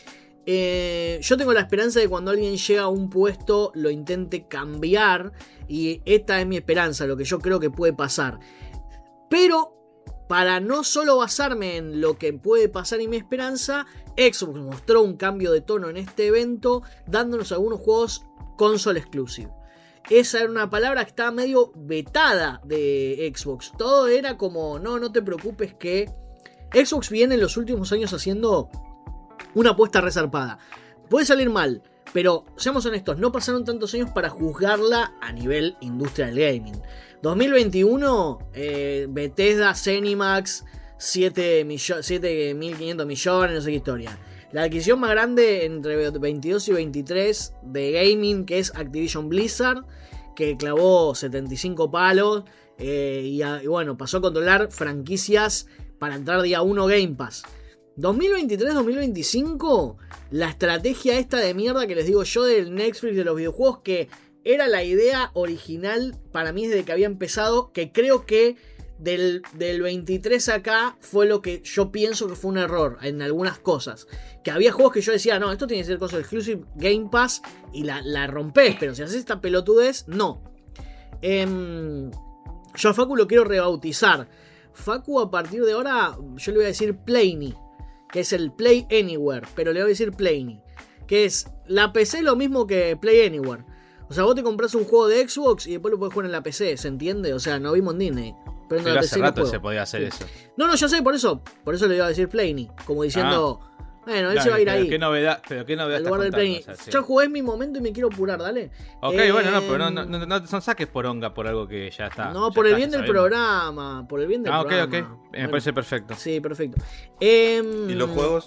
Eh, yo tengo la esperanza de que cuando alguien llega a un puesto lo intente cambiar, y esta es mi esperanza, lo que yo creo que puede pasar. Pero para no solo basarme en lo que puede pasar y mi esperanza, Xbox mostró un cambio de tono en este evento, dándonos algunos juegos console exclusive. Esa era una palabra que estaba medio vetada de Xbox. Todo era como, no, no te preocupes, que Xbox viene en los últimos años haciendo una apuesta resarpada. Puede salir mal, pero seamos honestos, no pasaron tantos años para juzgarla a nivel industria del gaming. dos mil veintiuno, eh, Bethesda, Zenimax, siete mil quinientos millones, no sé qué historia. La adquisición más grande entre veintidós y veintitrés de gaming, que es Activision Blizzard, que clavó setenta y cinco palos eh, y, a, y bueno, pasó a controlar franquicias para entrar día uno Game Pass. dos mil veintitrés dos mil veinticinco, la estrategia esta de mierda que les digo yo del Netflix de los videojuegos, que era la idea original para mí desde que había empezado, que creo que del, del veintitrés acá fue lo que yo pienso que fue un error en algunas cosas. Que había juegos que yo decía, no, esto tiene que ser cosa exclusive Game Pass y la, la rompés, pero si haces esta pelotudez, no. Eh, yo a Facu lo quiero rebautizar. Facu a partir de ahora yo le voy a decir Playny, que es el Play Anywhere, pero le voy a decir Playny, que es la P C lo mismo que Play Anywhere. O sea, vos te compras un juego de Xbox y después lo podés jugar en la P C, ¿se entiende? O sea, no vimos en Disney.
Pero, pero hace rato se podía hacer sí. eso.
No, no, ya sé, por eso. Por eso le iba a decir Playny. Como diciendo, ah, bueno, él
claro,
se va a ir
pero
ahí.
Qué novedad, pero qué novedad.
Al lugar del Playny. O sea, sí. Ya jugué mi momento y me quiero apurar, dale.
Ok, eh, bueno, no, pero no, no, no, no, no saques poronga por algo que ya está.
No,
ya
por
está,
el bien del
sabemos. programa.
Por el bien del
ah, okay,
programa.
Ah, ok, ok. Me
bueno,
parece perfecto.
Sí, perfecto. Eh,
¿Y los juegos?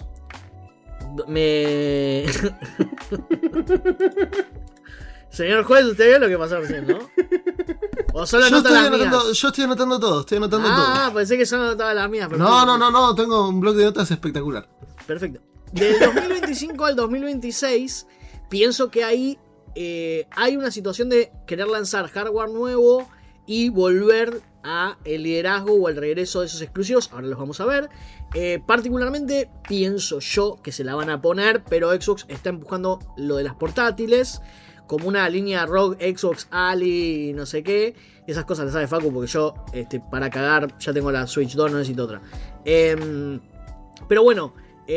Me. Señor juez, usted vio lo que pasó recién, ¿no? O solo
yo,
anota
estoy
las
anotando,
mías.
yo estoy anotando todo, estoy anotando
ah,
todo.
Ah, pensé que solo anotaba las mías.
Perfecto. No, no, no, no, tengo un blog de notas espectacular.
Perfecto. Del dos mil veinticinco al dos mil veintiséis, pienso que ahí eh, hay una situación de querer lanzar hardware nuevo y volver a el liderazgo o el regreso de esos exclusivos. Ahora los vamos a ver. Eh, particularmente pienso yo que se la van a poner, pero Xbox está empujando lo de las portátiles como una línea Rogue, Xbox Ali, no sé qué. Esas cosas las sabe Facu porque yo este, para cagar ya tengo la Switch dos, no necesito otra. Eh, pero bueno,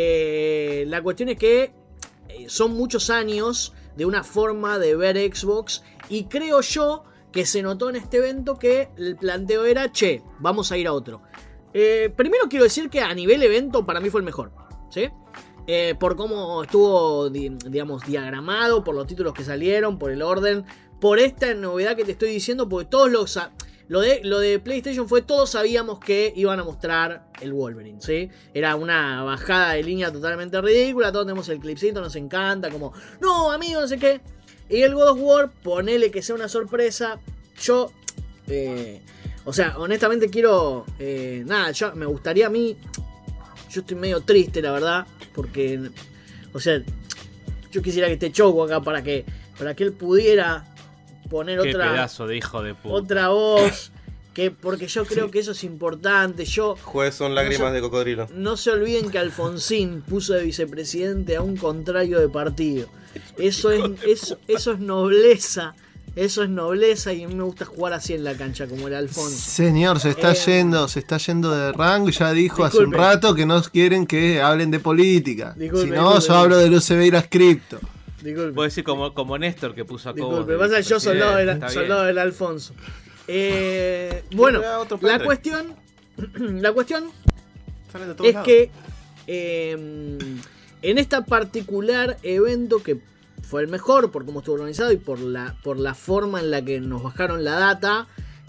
eh, la cuestión es que son muchos años de una forma de ver Xbox y creo yo que se notó en este evento que el planteo era, che, vamos a ir a otro. Eh, primero quiero decir que a nivel evento para mí fue el mejor, ¿sí? Eh, por cómo estuvo, digamos, diagramado, por los títulos que salieron, por el orden, por esta novedad que te estoy diciendo, porque todos los... Lo de, lo de PlayStation fue, todos sabíamos que iban a mostrar el Wolverine, ¿sí? Era una bajada de línea totalmente ridícula, todos tenemos el clipcito, nos encanta, como, no, amigo, no sé qué. Y el God of War, ponele que sea una sorpresa. Yo, eh, o sea, honestamente quiero, eh, nada, yo me gustaría a mí, yo estoy medio triste, la verdad, porque, o sea, yo quisiera que esté Choco acá para que, para que él pudiera poner
Qué
otra
pedazo de hijo de puta.
otra voz, que porque yo creo sí. que eso es importante. Yo
Jueves son lágrimas no se, de cocodrilo.
No se olviden que Alfonsín puso de vicepresidente a un contrario de partido. Eso es, eso, eso es nobleza. Eso es nobleza y a mí me gusta jugar así en la cancha como el Alfonso.
Señor, se está eh, yendo, se está yendo de rango y ya dijo
disculpe.
hace un rato que no quieren que hablen de política.
Disculpe,
si no,
disculpe,
yo hablo de U C B y las cripto.
Disculpe. Puedo decir como, como Néstor que puso a Cobo.
Disculpe, pasa que yo soldado del, soldado del Alfonso. Eh, bueno, la cuestión, la cuestión es lados. que eh, en esta particular evento que fue el mejor por cómo estuvo organizado y por la, por la forma en la que nos bajaron la data,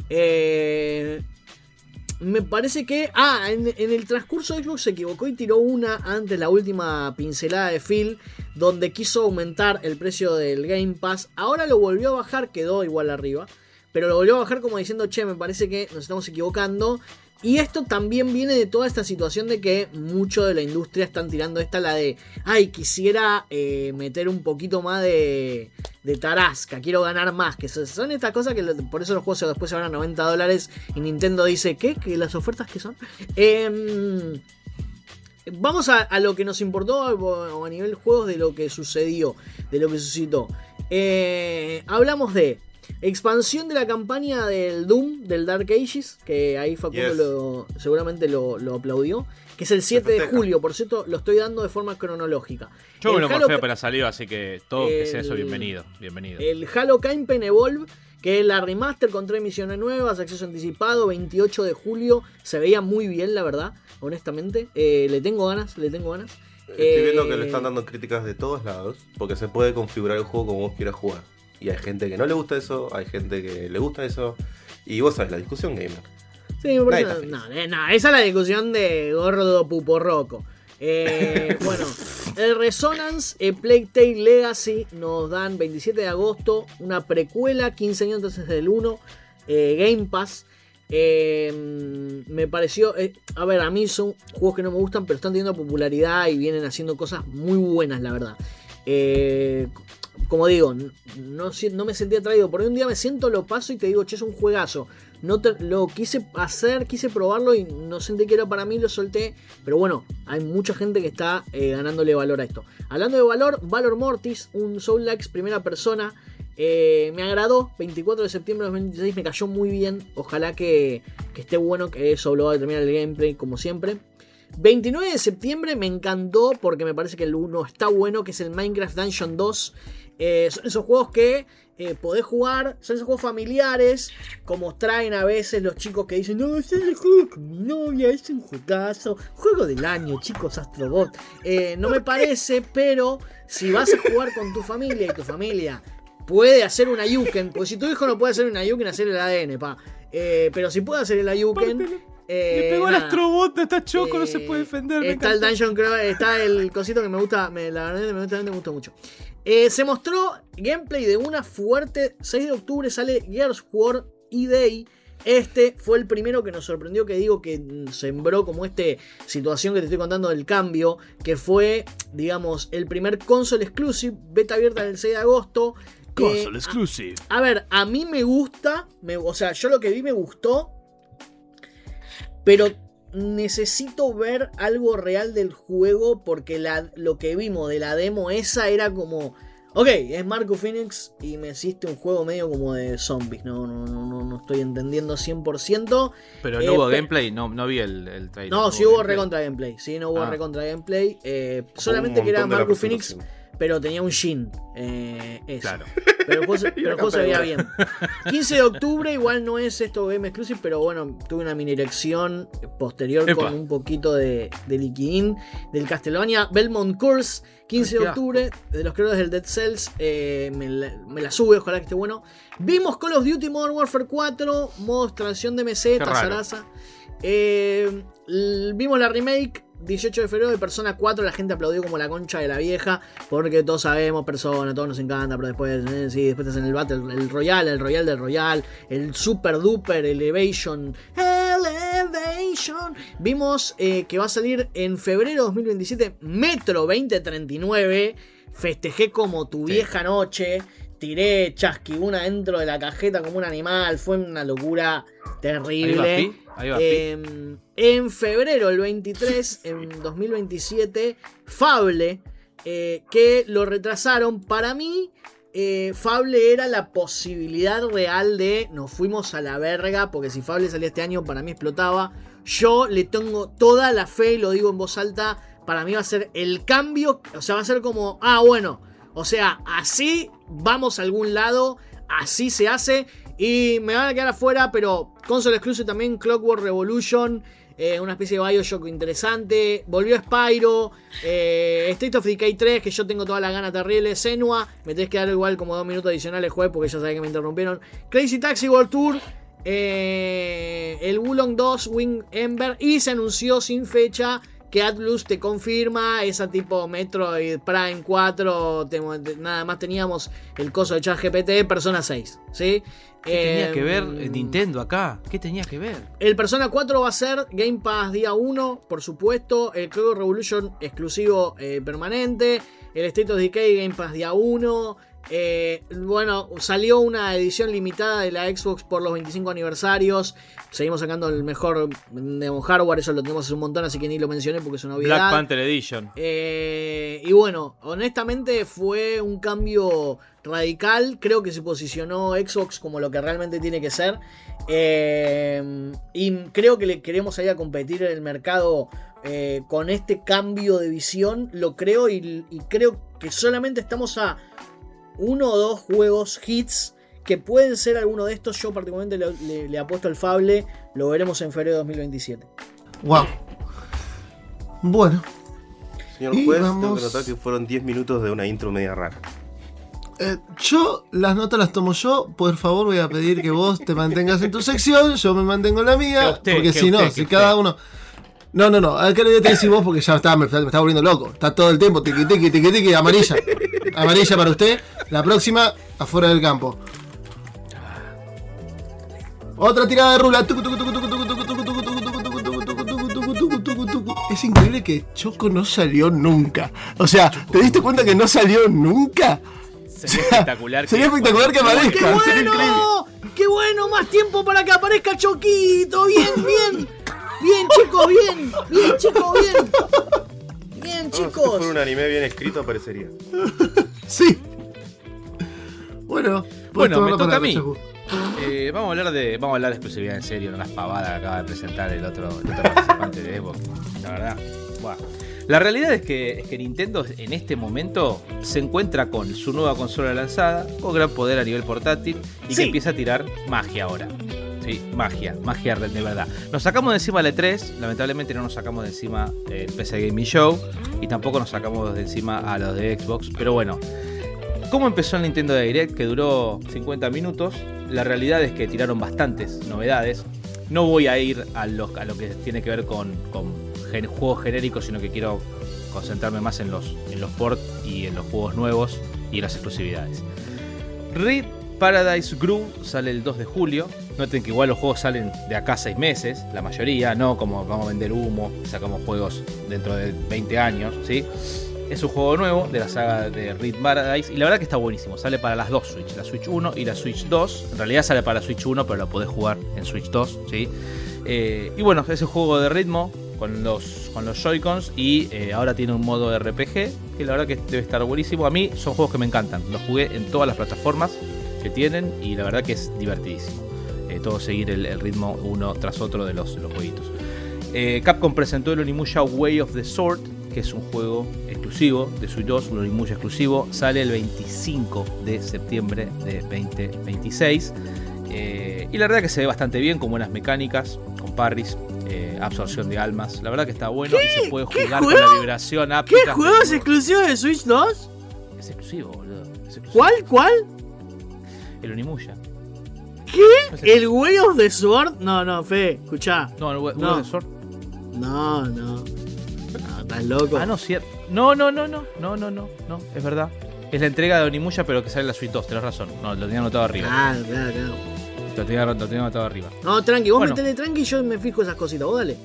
eh, me parece que... Ah, en, en el transcurso de Xbox se equivocó y tiró una antes la última pincelada de Phil, donde quiso aumentar el precio del Game Pass. Ahora lo volvió a bajar, quedó igual arriba, pero lo volvió a bajar como diciendo, che, me parece que nos estamos equivocando. Y esto también viene de toda esta situación de que mucho de la industria están tirando esta, la de, ay, quisiera eh, meter un poquito más de, de tarasca, quiero ganar más. Que son estas cosas que por eso los juegos después se van a noventa dólares y Nintendo dice, ¿qué? ¿Que las ofertas qué son? Eh, vamos a, a lo que nos importó a, a nivel juegos de lo que sucedió, de lo que suscitó. Eh, hablamos de... expansión de la campaña del Doom, del Dark Ages, que ahí Facundo yes. lo, seguramente lo, lo aplaudió, que es el siete de julio, por cierto, lo estoy dando de forma cronológica.
Yo me lo morfeo apenas salió, así que todo el, que sea eso, bienvenido, bienvenido.
El Halo Campaign Evolve, que es la remaster con tres misiones nuevas, acceso anticipado, veintiocho de julio, se veía muy bien, la verdad, honestamente, eh, le tengo ganas, le tengo ganas.
Estoy eh, viendo que le están dando críticas de todos lados, porque se puede configurar el juego como vos quieras jugar. Y hay gente que no le gusta eso, hay gente que le gusta eso. Y vos sabés, la discusión gamer.
Sí, porque no, no, no, esa es la discusión de gordo puporroco. Eh, bueno, El Resonance, eh, Plague Tale Legacy nos dan veintisiete de agosto, una precuela, quince años antes del uno, eh, Game Pass. Eh, me pareció, eh, a ver, a mí son juegos que no me gustan, pero están teniendo popularidad y vienen haciendo cosas muy buenas, la verdad. Eh, como digo, no, no me sentí atraído. Por ahí un día me siento, lo paso y te digo, che, es un juegazo. No te, lo quise hacer, quise probarlo y no sentí que era para mí, lo solté. Pero bueno, hay mucha gente que está eh, ganándole valor a esto. Hablando de valor, Valor Mortis, un Soul-like primera persona. Eh, me agradó, veinticuatro de septiembre de dos mil dieciséis, me cayó muy bien. Ojalá que, que esté bueno, que eso lo va a terminar el gameplay como siempre. veintinueve de septiembre me encantó porque me parece que el uno está bueno, que es el Minecraft Dungeon dos. Eh, son esos juegos que eh, podés jugar, son esos juegos familiares, como traen a veces los chicos que dicen, no, ese es el juego con mi novia, es un juegazo, juego del año, chicos, Astrobot. Eh, no me parece, pero si vas a jugar con tu familia y tu familia puede hacer una Ayuken, porque si tu hijo no puede hacer una Ayuken, hacer el A D N, pa. Eh, pero si puede hacer el Ayuken... Eh,
Le pegó al
nada.
Astrobot, está choco,
Eh,
no se puede defender.
Está el Dungeon Crawl, está el cosito que me gusta, me, la verdad me gusta, me gusta mucho. Eh, se mostró gameplay de una fuerte. seis de octubre sale Gears War E-Day. Este fue el primero que nos sorprendió, que digo que sembró como esta situación que te estoy contando del cambio, que fue, digamos, el primer console exclusive, beta abierta el seis de agosto.
Console
eh,
exclusive.
A, a ver, a mí me gusta, me, o sea, yo lo que vi me gustó, pero necesito ver algo real del juego porque la, lo que vimos de la demo esa era como... Ok, es Marco Phoenix y me hiciste un juego medio como de zombies. No, no, no, no, no estoy entendiendo cien por ciento.
Pero no
eh,
hubo
pe-
gameplay, no, no vi el, el trailer.
No, sí hubo
gameplay.
recontra gameplay. Sí, no hubo
Ah.
recontra gameplay. Eh,
Un
solamente que era
montón de la
Marco Phoenix,
presentación.
pero tenía un Shin. Eh, eso.
Claro.
Pero el juego, se- pero el juego se veía bien.
campeona.
quince de octubre, igual no es esto Game Exclusive, pero bueno, tuve una mini elección posterior
Epa.
con un poquito de, de liquidín del Castlevania Belmont Curse. quince de
Ay, qué
octubre, de los creadores del Dead Cells. Eh, me, la, me la sube, ojalá que esté bueno. Vimos Call of Duty Modern Warfare cuatro, modo extracción de
Qué
meseta,
raro.
zaraza. Eh, l- vimos la remake. dieciocho de febrero de Persona cuatro, la gente aplaudió como la concha de la vieja, porque todos sabemos Persona, todos nos encanta, pero después, eh, sí, después te hacen el Battle, el Royal, el Royal del Royal, el Super Duper Elevation, Elevation. Vimos eh, que va a salir en febrero de dos mil veintisiete Metro veinte treinta y nueve, festejé como tu
Sí.
vieja noche, tiré chasquiguna dentro de la cajeta como un animal, fue una locura terrible.
Ahí va Pi, ahí va Pi.
Eh, en febrero, el veintitrés, en dos mil veintisiete, Fable, eh, que lo retrasaron. Para mí, eh, Fable era la posibilidad real de nos fuimos a la verga, porque si Fable salía este año, para mí explotaba. Yo le tengo toda la fe, y lo digo en voz alta, para mí va a ser el cambio, o sea, va a ser como, ah, bueno, o sea, así vamos a algún lado, así se hace. Y me van a quedar afuera, pero console exclusive también, Clockwork Revolution, eh, una especie de Bioshock interesante. Volvió Spyro, eh, State of Decay tres, que yo tengo toda la gana terrible. Senua, me tenés que dar igual como dos minutos adicionales, juez, porque ya sabés que me interrumpieron. Crazy Taxi World Tour, eh, el Wulong dos, Wing Ember, y se anunció sin fecha que Atlus te confirma esa tipo Metroid Prime cuatro, te- te- nada más teníamos el coso de ChatGPT, Persona seis, ¿sí?
¿Qué tenía
Eh,
que ver Nintendo acá? ¿Qué tenía que ver?
El Persona cuatro va a ser Game Pass día uno, por supuesto. El Clockwork Revolution exclusivo eh, permanente. El State of Decay Game Pass día uno. Eh, bueno, salió una edición limitada de la Xbox por los veinticinco aniversarios. Seguimos sacando el mejor digamos, hardware, eso lo tenemos hace un montón, así que ni lo mencioné porque es una obviedad.
Black Panther Edition.
Eh, y bueno, honestamente fue un cambio radical. Creo que se posicionó Xbox como lo que realmente tiene que ser. Eh, y creo que le queremos ir a competir en el mercado eh, con este cambio de visión. Lo creo y, y creo que solamente estamos a uno o dos juegos hits que pueden ser alguno de estos. Yo particularmente le, le, le apuesto al Fable. Lo veremos en febrero de dos mil veintisiete.
Wow. Bueno,
Señor
Y
juez, tengo
vamos-
que notar que fueron diez minutos de una intro media rara.
eh, yo las notas las tomo yo. Por favor, voy a pedir que vos te mantengas en tu sección. Yo me mantengo en la mía.
Que usted,
porque
que
si no,
usted,
si
que
cada
usted.
uno. No, no, no, acá le voy a decir vos porque ya está, me, me está volviendo loco. Está todo el tiempo, tiqui, tiqui, tiqui, tiqui, amarilla. Amarilla para usted. La próxima, afuera del campo. Otra tirada de rula. Es increíble que Choco no salió nunca. O sea, ¿te diste cuenta que no salió nunca?
Sería espectacular.
Sería espectacular que aparezca.
¡Qué bueno! ¡Qué bueno! Más tiempo para que aparezca Choquito. Bien, bien. Bien, chicos, bien. Bien, chicos, bien. Bien,
No, si
chicos.
fuera un anime bien escrito, aparecería.
Sí. Bueno,
Bueno, me toca a mí. Eh, vamos a hablar de vamos a hablar de exclusividad en serio, no las pavadas que acaba de presentar el otro, el otro participante de Xbox. La verdad, buah. La realidad es que, es que Nintendo en este momento se encuentra con su nueva consola lanzada, con gran poder a nivel portátil y
Sí.
que empieza a tirar magia ahora. Sí, magia, magia de verdad. Nos sacamos de encima el E tres, lamentablemente no nos sacamos de encima el P C Gaming Show y tampoco nos sacamos de encima a los de Xbox, pero bueno. ¿Cómo empezó el Nintendo Direct? Que duró cincuenta minutos. La realidad es que tiraron bastantes novedades. No voy a ir a lo, a lo que tiene que ver con, con gen, juegos genéricos, sino que quiero concentrarme más en los, en los ports y en los juegos nuevos y en las exclusividades. Rid Paradise Groove sale el dos de julio. Noten que igual los juegos salen de acá a seis meses, la mayoría, no como vamos a vender humo, sacamos juegos dentro de veinte años, ¿sí? Es un juego nuevo de la saga de Rid Paradise y la verdad que está buenísimo. Sale para las dos Switch, la Switch uno y la Switch dos. En realidad sale para la Switch uno, pero lo podés jugar en Switch dos, ¿sí? Eh, y bueno, es un juego de ritmo con los, con los Joy-Cons y eh, ahora tiene un modo R P G que la verdad que debe estar buenísimo. A mí son juegos que me encantan. Los jugué en todas las plataformas que tienen y la verdad que es divertidísimo. Eh, todo seguir el, el ritmo uno tras otro de los, de los jueguitos. Eh, Capcom presentó el Onimusha Way of the Sword, que es un juego exclusivo de Switch dos, un Onimusha exclusivo. Sale el veinticinco de septiembre de veinte veintiséis. Eh, y la verdad que se ve bastante bien, con buenas mecánicas, con parries, eh, absorción de almas. La verdad que está bueno y se puede
¿Qué
jugar con
juego?
la vibración áptica.
¿Qué juego es exclusivo de Switch dos?
Es exclusivo, boludo. Es exclusivo.
¿Cuál? ¿Cuál?
El Onimusha.
¿Qué?
No sé.
¿El Way of the Sword? No, no, Fe, escuchá.
No, el Way
No.
of the Sword.
No, no. No, estás loco.
Ah, no, cierto. No, no, no, no, no, no, no, no, es verdad. Es la entrega de Onimusha, pero que sale en la Switch dos, tenés razón. No, lo tenía anotado arriba.
Claro, claro, claro.
Lo tenía, lo tenía anotado arriba.
No, tranqui, vos
Bueno.
metele tranqui y yo me fijo esas cositas. Vos dale.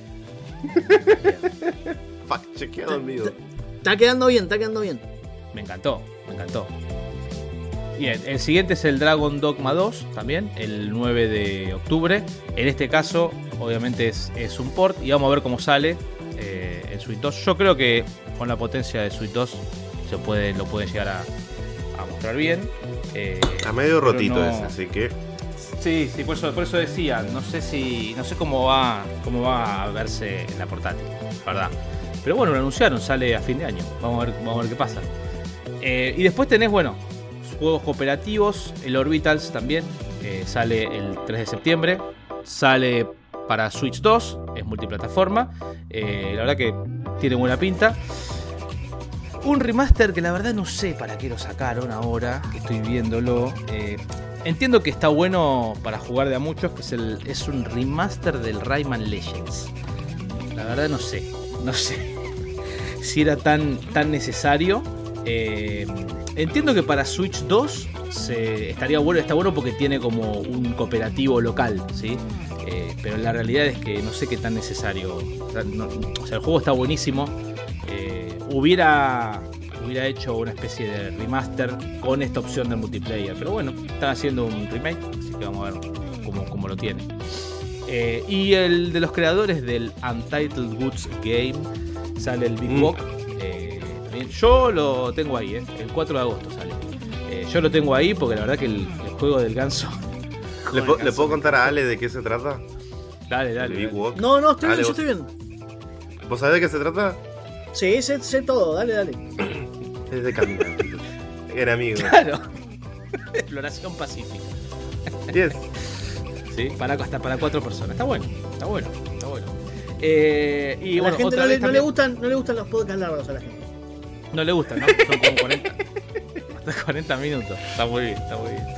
Fuck, chequea dormido.
Está quedando bien, está quedando bien.
Me encantó, me encantó. Bien, el siguiente es el Dragon Dogma dos, también, el nueve de octubre. En este caso, obviamente es, es un port y vamos a ver cómo sale eh, en Switch dos. Yo creo que con la potencia de Switch dos se puede, lo puede llegar a, a mostrar bien. Eh,
Está medio
pero
rotito
no-
ese, así que.
Sí, sí, por eso, por eso decía, no sé si. No sé cómo va. cómo va a verse en la portátil, la verdad. Pero bueno, lo anunciaron, sale a fin de año. Vamos a ver, vamos a ver qué pasa. Eh, y después tenés, bueno, juegos cooperativos. El Orbitals también. eh, sale el tres de septiembre. Sale para Switch dos. Es multiplataforma. Eh, la verdad que tiene buena pinta. Un remaster que la verdad no sé para qué lo sacaron ahora, que estoy viéndolo. Eh, entiendo que está bueno para jugar de a muchos, que es, el, es un remaster del Rayman Legends. La verdad no sé, no sé si era tan, tan necesario. Eh, entiendo que para Switch dos se, estaría bueno, está bueno porque tiene como un cooperativo local, ¿sí? Eh, pero la realidad es que no sé qué tan necesario. O sea, no- o sea, el juego está buenísimo. Eh, hubiera, hubiera hecho una especie de remaster con esta opción de multiplayer. Pero bueno, están haciendo un remake, así que vamos a ver cómo, cómo lo tiene. Eh, y el de los creadores del Untitled Goose Game sale el Big
Mm.
Walk. Eh, también- yo lo tengo ahí, eh, el cuatro de agosto sale. Eh, yo lo tengo ahí porque la verdad que el, el juego del ganso.
¿Le,
Joder,
po- ¿Le
ganso.
puedo contar a Ale de qué se trata?
Dale,
El
dale.
Big
dale.
Walk.
No, no, estoy
Ale,
bien, yo
vos-
estoy bien.
¿Vos sabés de qué se trata?
Sí, sé, sé todo, dale, dale.
Es de caminar. Era amigo.
Claro. Exploración pacífica.
Yes.
Sí, para, hasta para cuatro personas. Está bueno, está bueno, está bueno. Eh, y
a
bueno,
la gente
otra
no le,
vez
no le
también-
gustan, no le gustan los podcasts largos a la gente.
No le gustan, ¿no? Son como cuarenta. Hasta cuarenta minutos. Está muy bien, está muy bien.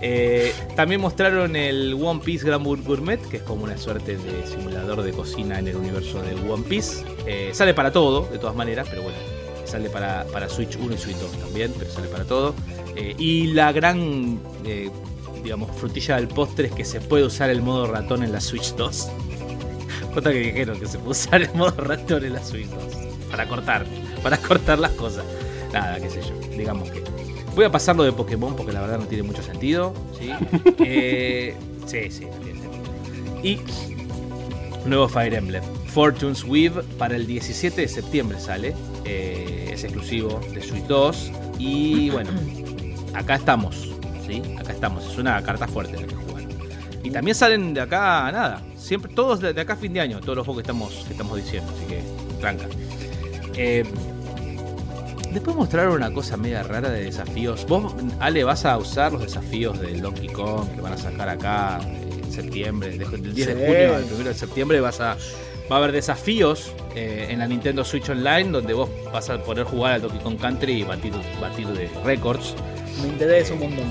Eh, también mostraron el One Piece Grand Gourmet, que es como una suerte de simulador de cocina en el universo de One Piece. Eh, sale para todo, de todas maneras, pero bueno, sale para, para Switch uno y Switch dos también, pero sale para todo. Eh, y la gran, eh, digamos, frutilla del postre es que se puede usar el modo ratón en la Switch dos. Cuenta que dijeron que se puede usar el modo ratón en la Switch dos. Para cortar, para cortar las cosas. Nada, qué sé yo, digamos que... Voy a pasarlo de Pokémon porque la verdad no tiene mucho sentido. Sí, eh, sí, sí, no tiene sentido. Y nuevo Fire Emblem, Fortune's Weave, para el diecisiete de septiembre sale. Eh, es exclusivo de Switch dos. Y bueno, acá estamos. ¿Sí? Acá estamos. Es una carta fuerte la que jugar. Y también salen de acá, nada. Siempre, todos de acá a fin de año. Todos los juegos que estamos, que estamos diciendo. Así que, tranca. Eh. Después mostraron una cosa media rara de desafíos. Vos, Ale, vas a usar los desafíos del Donkey Kong que van a sacar acá en septiembre. Del diez de junio al primero de septiembre vas a, va a haber desafíos eh, en la Nintendo Switch Online donde vos vas a poder jugar al Donkey Kong Country y batir, batir de récords.
Me interesa un montón.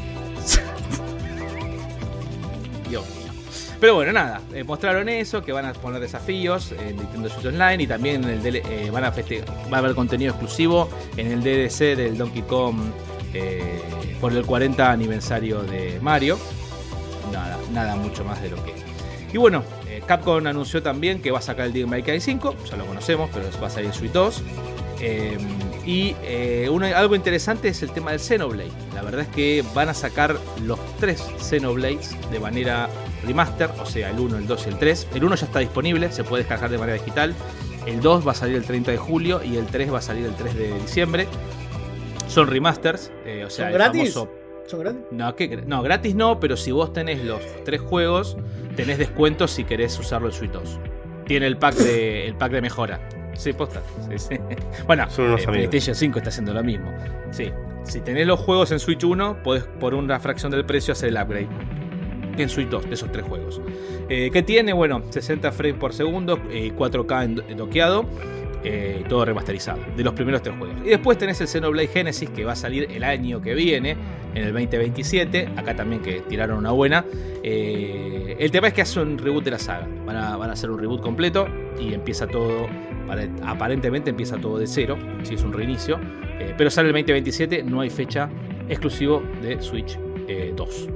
Dios mío. Pero bueno, nada, eh, mostraron eso, que van a poner desafíos en Nintendo Switch Online y también en el D L, eh, van a feste va a haber contenido exclusivo en el D L C del Donkey Kong eh, por el cuarenta aniversario de Mario. Nada, nada mucho más de lo que... Y bueno, eh, Capcom anunció también que va a sacar el Devil May Cry cinco, ya lo conocemos, pero va a salir en Switch dos. Eh, y eh, una, algo interesante es el tema del Xenoblade. La verdad es que van a sacar los tres Xenoblades de manera remaster, o sea, el uno, el dos y el tres. El uno ya está disponible, se puede descargar de manera digital. El dos va a salir el treinta de julio y el tres va a salir el tres de diciembre. Son remasters, eh, o sea,
¿Son
el
gratis?
famoso...
¿Son gratis?
No, ¿qué? no, gratis no, pero si vos tenés los tres juegos, tenés descuentos si querés usarlo en Switch dos. Tiene el pack de, el pack de mejora. Sí, posta. Sí, sí. Bueno, eh, PlayStation cinco está haciendo lo mismo. Sí. Si tenés los juegos en Switch uno, podés por una fracción del precio hacer el upgrade en Switch dos de esos tres juegos. Eh, ¿Qué tiene? Bueno, sesenta frames por segundo, eh, cuatro K en, en doqueado, eh, todo remasterizado, de los primeros tres juegos. Y después tenés el Xenoblade Genesis, que va a salir el año que viene, en el veinte veintisiete. Acá también que tiraron una buena. Eh, el tema es que hacen un reboot de la saga. Van a, van a hacer un reboot completo y empieza todo, aparentemente empieza todo de cero, si es un reinicio. Eh, pero sale el veinte veintisiete, no hay fecha exclusivo de Switch eh, dos.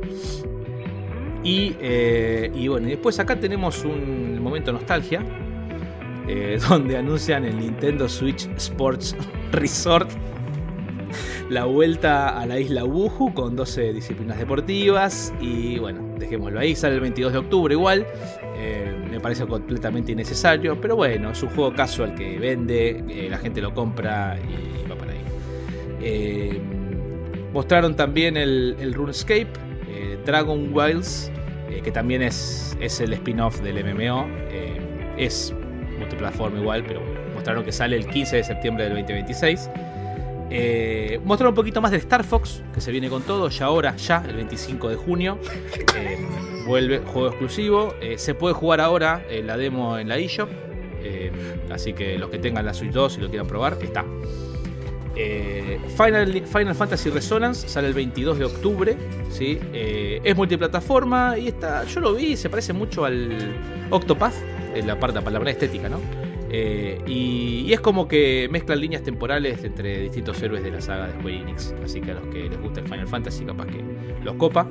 Y, eh, y bueno, y después acá tenemos un momento nostalgia, eh, donde anuncian el Nintendo Switch Sports Resort, la vuelta a la isla Wuhu con doce disciplinas deportivas. Y bueno, dejémoslo ahí, sale el veintidós de octubre igual. Eh, me parece completamente innecesario, pero bueno, es un juego casual que vende, eh, la gente lo compra y va para ahí. Eh, mostraron también el, el RuneScape, eh, Dragon Wilds, eh, que también es, es el spin-off del M M O. Eh, es multiplataforma igual, pero bueno, mostraron que sale el quince de septiembre del veinte veintiséis. Eh, mostraron un poquito más del Star Fox, que se viene con todo, ya ahora, ya, el veinticinco de junio. Eh, vuelve juego exclusivo. Eh, se puede jugar ahora en la demo en la eShop. Eh, así que los que tengan la Switch dos y lo quieran probar, está. Eh, Final, Final Fantasy Resonance sale el veintidós de octubre. ¿Sí? Eh, es multiplataforma y está, yo lo vi, se parece mucho al Octopath, en la parte, la palabra estética, ¿no? Eh, y, y es como que mezclan líneas temporales entre distintos héroes de la saga de Square Enix. Así que a los que les gusta el Final Fantasy, capaz que los copa.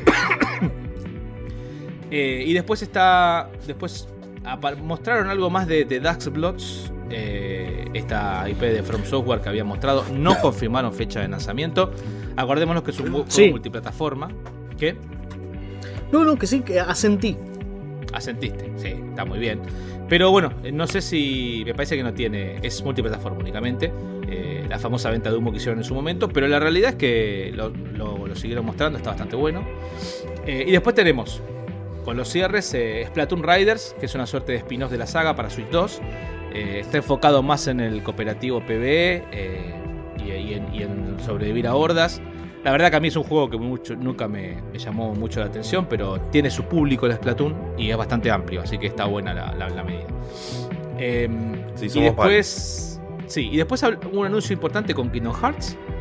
eh, y después está. Después mostraron algo más de, de Dax Bloods, eh, esta I P de From Software que habían mostrado. No confirmaron fecha de lanzamiento. Acordémonos que es un juego sí. multiplataforma. ¿Qué?
No, no, que sí, que asentí.
Asentiste, sí, está muy bien. Pero bueno, no sé si... Me parece que no tiene... Es multiplataforma únicamente. Eh, la famosa venta de humo que hicieron en su momento. Pero la realidad es que lo, lo, lo siguieron mostrando. Está bastante bueno. Eh, y después tenemos, con los cierres, eh, Splatoon Riders, que es una suerte de spin-off de la saga para Switch dos. Eh, está enfocado más en el cooperativo PvE eh, y, y, en, y en sobrevivir a hordas. La verdad que a mí es un juego que mucho, nunca me, me llamó mucho la atención, pero tiene su público el Splatoon y es bastante amplio, así que está buena la, la, la medida. Eh, sí, y después, sí, y después un anuncio importante con Kingdom Hearts,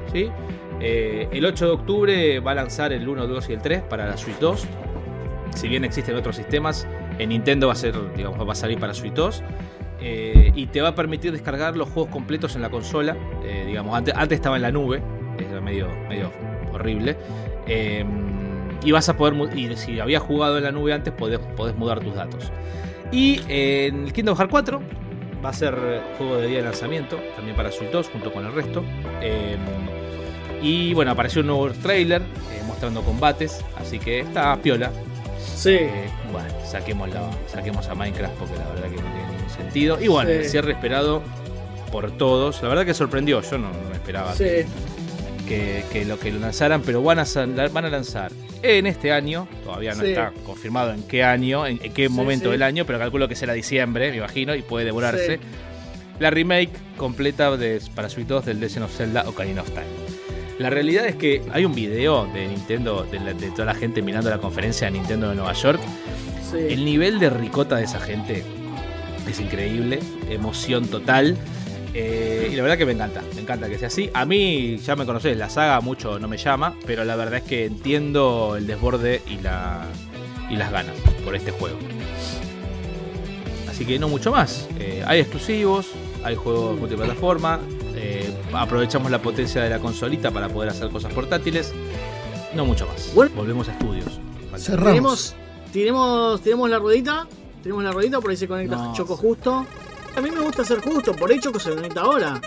¿sí? Eh, el ocho de octubre va a lanzar el uno, dos y el tres para la Switch dos. Si bien existen otros sistemas, en Nintendo va a ser, digamos, va a salir para Switch dos. Eh, y te va a permitir descargar los juegos completos en la consola. Eh, digamos, antes, antes estaba en la nube, era medio, medio horrible. Eh, y vas a poder, y si habías jugado en la nube antes, podés, podés mudar tus datos. Y eh, en el Kingdom Hearts cuatro va a ser juego de día de lanzamiento, también para Switch dos, junto con el resto. Eh, y bueno, apareció un nuevo trailer eh, mostrando combates, así que está piola.
Sí.
Eh, bueno, saquémoslo, saquemos a Minecraft porque la verdad que no tiene ningún sentido. Y bueno,
Sí.
el cierre esperado por todos. La verdad que sorprendió, yo no, no esperaba
Sí.
que, que, que lo que lo lanzaran, pero van a, van a lanzar en este año, todavía no
Sí.
está confirmado en qué año, en, en qué
Sí,
momento
sí.
del año, pero calculo que será diciembre, me imagino, y puede demorarse.
Sí.
La remake completa de, para Switch dos del Legend of Zelda Ocarina of Time. La realidad es que hay un video de Nintendo, de, la, de toda la gente mirando la conferencia de Nintendo de Nueva York.
Sí.
El nivel de ricota de esa gente es increíble, emoción total. Eh, y la verdad que me encanta, me encanta que sea así. A mí, ya me conocés, la saga mucho no me llama, pero la verdad es que entiendo el desborde y, la, y las ganas por este juego. Así que no mucho más. Eh, hay exclusivos, hay juegos multiplataforma. Eh, aprovechamos la potencia de la consolita para poder hacer cosas portátiles. No mucho más.
Bueno.
Volvemos a estudios.
Cerramos.
Tiremos, tiremos, tiremos la ruedita. Tiremos la ruedita, por ahí se conecta
No.
Choco justo. A mí me gusta hacer justo, por ahí Choco se conecta ahora.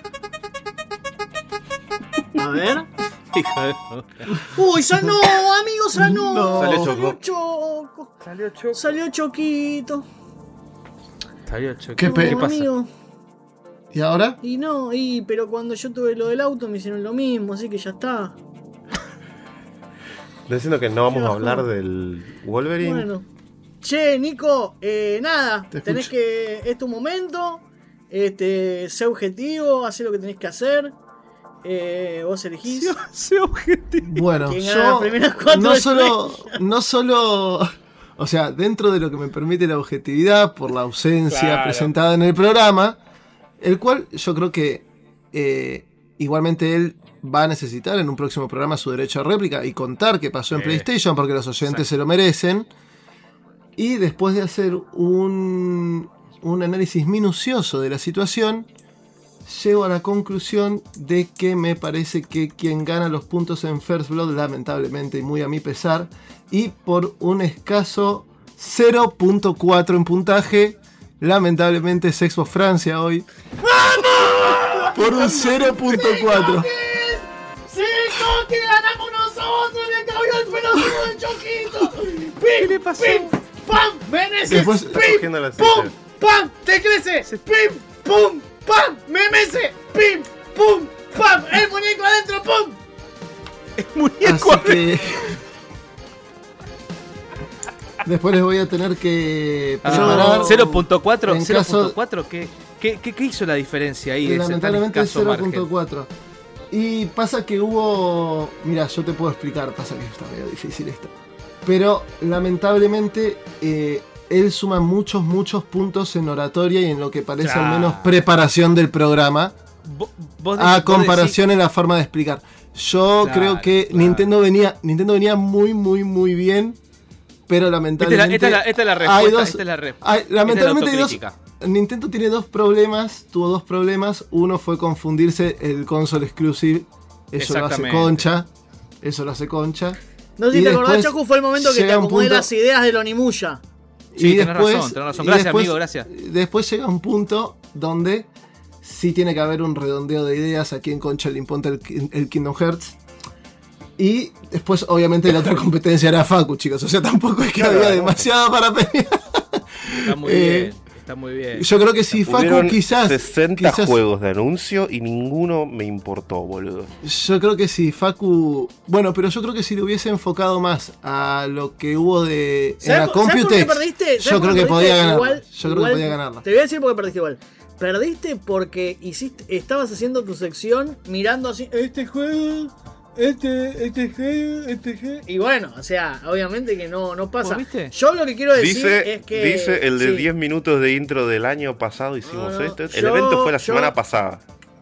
A ver.
Hijo de-
¡Uy, sanó! ¡Amigo, sanó!
No.
Salió
Salió
Choco.
Choco.
Salió Choco.
Salió Choquito.
Salió Choco.
¿Qué pe-
¿Qué pasa?
Amigo.
¿Y ahora?
Y no, y pero cuando yo tuve lo del auto me hicieron lo mismo, así que ya está.
Diciendo que no vamos
Qué
a
bajón.
hablar del Wolverine.
Bueno. Che, Nico, eh, nada,
Te
tenés
escucho.
que. Es tu momento. Este, sé objetivo, haz lo que tenés que hacer. Eh, vos elegís.
Sé objetivo.
Bueno,
¿Quién gana las
yo
primeras cuatro
no solo,
estrellas?
no solo, o sea, dentro de lo que me permite la objetividad por la ausencia
Claro.
presentada en el programa, el cual yo creo que eh, igualmente él va a necesitar en un próximo programa su derecho a réplica y contar qué pasó en
Eh,
PlayStation porque los oyentes
exacto.
se lo merecen. Y después de hacer un, un análisis minucioso de la situación, llego a la conclusión de que me parece que quien gana los puntos en First Blood, lamentablemente y muy a mi pesar, y por un escaso cero punto cuatro en puntaje, lamentablemente es Xbox Francia hoy. Por un cero punto cuatro.
¡Sí, que ganamos nosotros! ¡Le cambió el pelotudo del Choquito! ¡Pim!
le pasó?
¡Pim! ¡Pam! ¡Meneses!
Después-
Está
¡Pim!
cogiendo la
¡Pum!
cinta.
¡Pam! ¡Te crece! ¡Pim! ¡Pum! ¡Pam! ¡Memese! ¡Pim! ¡Pum! ¡Pam! ¡El muñeco adentro! ¡Pum!
Muñeco.
Así que después les voy a tener que preparar.
Ah, cero punto cuatro,
en
cero
caso-
punto cuatro, ¿qué, qué, qué, qué hizo la diferencia ahí? de ese tan
Lamentablemente es
escaso
cero
margen?
punto cuatro. Y pasa que hubo. Mira, yo te puedo explicar, pasa que está medio difícil esto. Pero lamentablemente eh, él suma muchos, muchos puntos en oratoria y en lo que parece
Claro.
al menos preparación del programa.
Vo- vos de-
A
vos
comparación en la forma de explicar. Yo
Claro,
creo que
claro.
Nintendo venía Nintendo venía muy, muy, muy bien. Pero
Esta es la,
lamentablemente.
esta es la, esta es la
hay
respuesta.
dos-
esta es la re-
hay- lamentablemente hay dos,
autocrítica.
Nintendo tiene dos problemas, tuvo dos problemas. Uno fue confundirse el console exclusive. Eso lo hace
Exactamente.
concha. Eso lo hace concha.
No sé si
Y
te acordás,
después
Choco, fue el momento que te
llega un
acomodé
punto-
las ideas de Onimusha.
Sí,
y
tenés
después,
razón, tenés razón.
y
Gracias,
después-
amigo, gracias.
Después llega un punto donde sí tiene que haber un redondeo de ideas. A quién concha le importa el, el Kingdom Hearts. Y después, obviamente, la otra competencia era Facu, chicos. O sea, tampoco es que había demasiado para pelear.
Está muy
Eh,
bien. Está muy bien.
Yo creo que si Facu
Hubieron
quizás.
sesenta
quizás-
juegos de anuncio y ninguno me importó, boludo.
Yo creo que si Facu. Bueno, pero yo creo que si le hubiese enfocado más a lo que hubo de. En
¿Sabes
la
por- ¿sabes por qué
Computex.
perdiste? ¿Sabes
Yo
por
creo
qué
que podía
perdiste?
ganarla.
Igual-
Yo creo
igual-
que podía ganarla.
Te voy a decir por qué perdiste igual. Perdiste porque hiciste, estabas haciendo tu sección mirando así, este juego, este, este juego, este juego. Y bueno, o sea, obviamente que no, no pasa.
¿Vos viste?
Yo lo que quiero decir
Dice,
es que.
dice el de
sí,
diez minutos de intro del año pasado hicimos
No, no,
esto. El
yo-
evento fue la
yo-
semana pasada.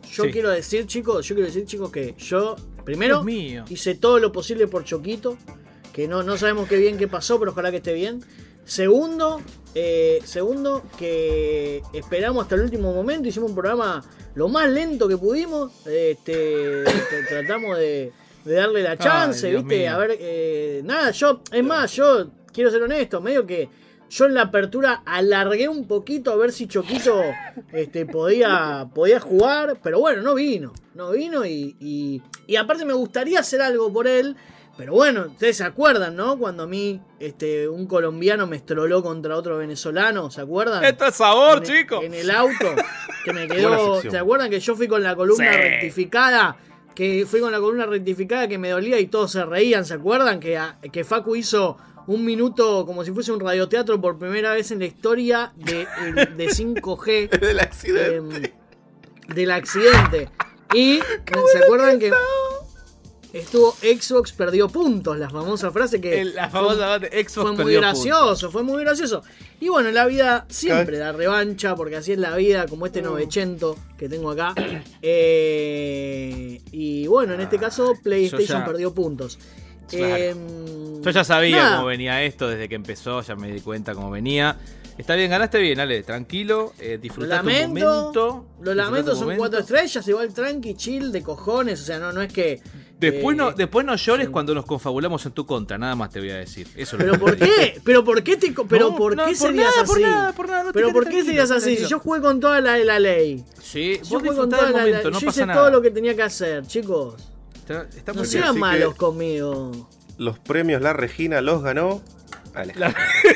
yo
Sí.
quiero decir, chicos, yo quiero decir, chicos, que yo, primero,
Dios mío.
hice todo lo posible por Choquito, que no, no sabemos qué bien qué pasó, pero ojalá que esté bien. Segundo, eh, segundo, que esperamos hasta el último momento, hicimos un programa lo más lento que pudimos, este, este, tratamos de, de darle la chance,
Ay, Dios
¿viste?
mío.
A ver, eh, nada, yo, es más, yo quiero ser honesto, medio que yo en la apertura alargué un poquito a ver si Choquito este, podía, podía jugar, pero bueno, no vino, no vino y, y, y aparte me gustaría hacer algo por él. Pero bueno, ustedes se acuerdan, ¿no? Cuando a mí este, un colombiano me estroló contra otro venezolano, ¿se acuerdan?
Esto es sabor,
en,
chicos.
En el auto, que me
Buena
quedó...
sección.
¿Se acuerdan que yo fui con la columna
Sí.
rectificada? Que fui con la columna rectificada que me dolía y todos se reían, ¿se acuerdan? Que, a- que Facu hizo un minuto como si fuese un radioteatro por primera vez en la historia de, el- de cinco G.
Del accidente.
em, del accidente. Y ¿se acuerdan que estuvo Xbox perdió puntos? La famosa frase que
El- la
fue-
famosa Xbox
fue muy
perdió
gracioso, fue muy gracioso. Y bueno, en la vida siempre da revancha, porque así es la vida, como este novecento que tengo acá. Eh, y bueno, en este caso PlayStation
ya-
perdió puntos.
Claro.
Em,
Yo ya sabía
nada.
cómo venía esto desde que empezó, ya me di cuenta cómo venía. Está bien, ganaste bien, Ale, tranquilo, eh,
Lo
disfruta tu
lamento,
momento.
lo
disfruta
lamento,
tu
son
momento.
cuatro estrellas, igual tranqui, chill, de cojones, o sea, no, no es que...
Después,
eh,
no, después no llores
sí.
cuando nos confabulamos en tu contra, nada más te voy a decir. Eso es lo
¿Pero
que
por
te voy a decir.
qué? ¿Pero por qué te co- pero
No,
por
no,
qué
por
serías
nada,
así?
por nada, por nada, no te
¿Pero
quedes
por qué
tranquilo,
serías así?
tranquilo.
Si yo jugué con toda la, la ley.
Sí,
Yo
vos
jugué con
disfrutá
toda
del
la,
momento,
la-
no
yo
pasa
hice
nada.
todo lo que tenía que hacer, chicos.
Está, está
No
muy
sean
bien.
así
malos
que-
conmigo.
Los premios La Regina los ganó Alejandro.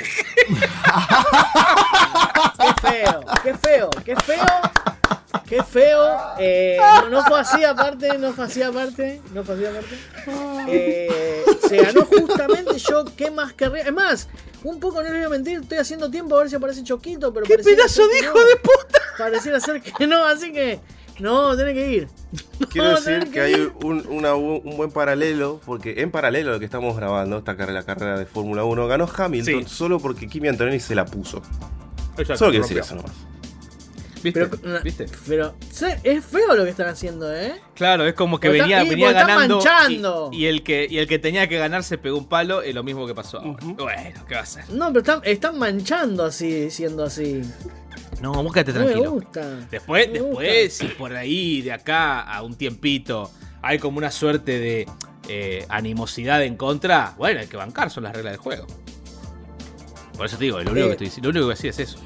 Qué feo, qué feo, qué feo. Qué feo. Eh, no, no fue así aparte, no fue así aparte, no fue así aparte. Eh, se ganó justamente yo, ¿qué más querría? Es más, un poco no les voy a mentir, estoy haciendo tiempo a ver si aparece Choquito, pero
¡Qué
pareciera
pedazo
ser
de
que
hijo
no.
de puta!
Pareciera ser que no, así que no, tenés que ir.
Quiero
No,
decir
tenés
que hay un, una- un buen paralelo, porque en paralelo a lo que estamos grabando, esta carrera, la carrera de Fórmula uno, ganó Hamilton
Sí.
solo porque Kimi Antonelli se la puso.
Exacto,
Solo quiero decir
rompió.
eso nomás.
¿Viste?
Pero,
¿Viste?
pero ¿sabes? Es feo lo que están haciendo, ¿eh?
Claro, es como que
Porque
venía,
está- y
venía
porque está
ganando
manchando.
y, y el que, y el que tenía que ganar se pegó un palo, es lo mismo que pasó ahora.
Ujú.
Bueno, ¿qué va a hacer?
No, pero están, están manchando así, siendo así.
No, vos quédate
No me
tranquilo.
gusta.
Después,
Me
después,
gusta.
si por ahí, de acá a un tiempito, hay como una suerte de eh, animosidad en contra, bueno, hay que bancar, son las reglas del juego. Por eso te digo, lo único,
Eh.
que, estoy, diciendo- lo único que voy a decir es eso.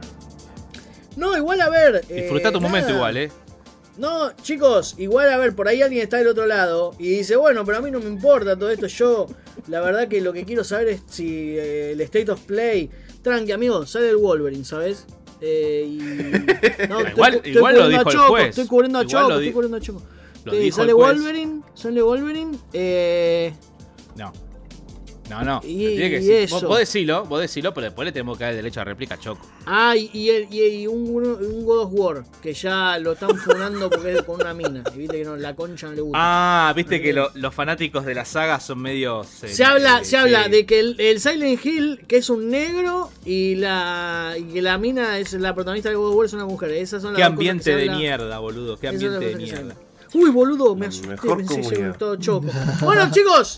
No, igual a ver.
Disfruta
eh,
tu momento
nada.
igual, eh.
No, chicos, igual a ver, por ahí alguien está del otro lado y dice, bueno, pero a mí no me importa todo esto. Yo, la verdad que lo que quiero saber es si eh, el State of Play. Tranqui, amigo, sale el Wolverine, ¿sabes? Eh, y... No,
Igual-
estoy,
igual
estoy
lo
cubriendo
dijo
a
el
Choco,
juez.
Estoy cubriendo a
Igual
Choco,
lo
estoy
di-
cubriendo a Choco.
lo
Eh,
dijo
sale
el juez.
Wolverine, sale Wolverine. Eh,
No. No, no.
Y-
Tiene que
y
decir-
eso.
Vos, vos decilo, vos decilo, pero después le tenemos que dar el derecho a réplica a Choco.
ah, y, y, el- y- y un, un God of War, que ya lo están funando porque es con una mina. Y viste que no, la concha no le gusta.
Ah, viste que lo- los fanáticos de la saga son medio.
Se habla, se habla
sí.
de que el, el Silent Hill, que es un negro, y la y que la mina es la protagonista de God of War, es una mujer. Esas son las
Qué
dos
ambiente
cosas que se
de
habla.
mierda, boludo. Qué
Esas son las
ambiente de
cosas que se
mierda.
habla. Uy, boludo, me asusté,
Mejor
pensé que
comunidad.
era todo Choco. Bueno, chicos.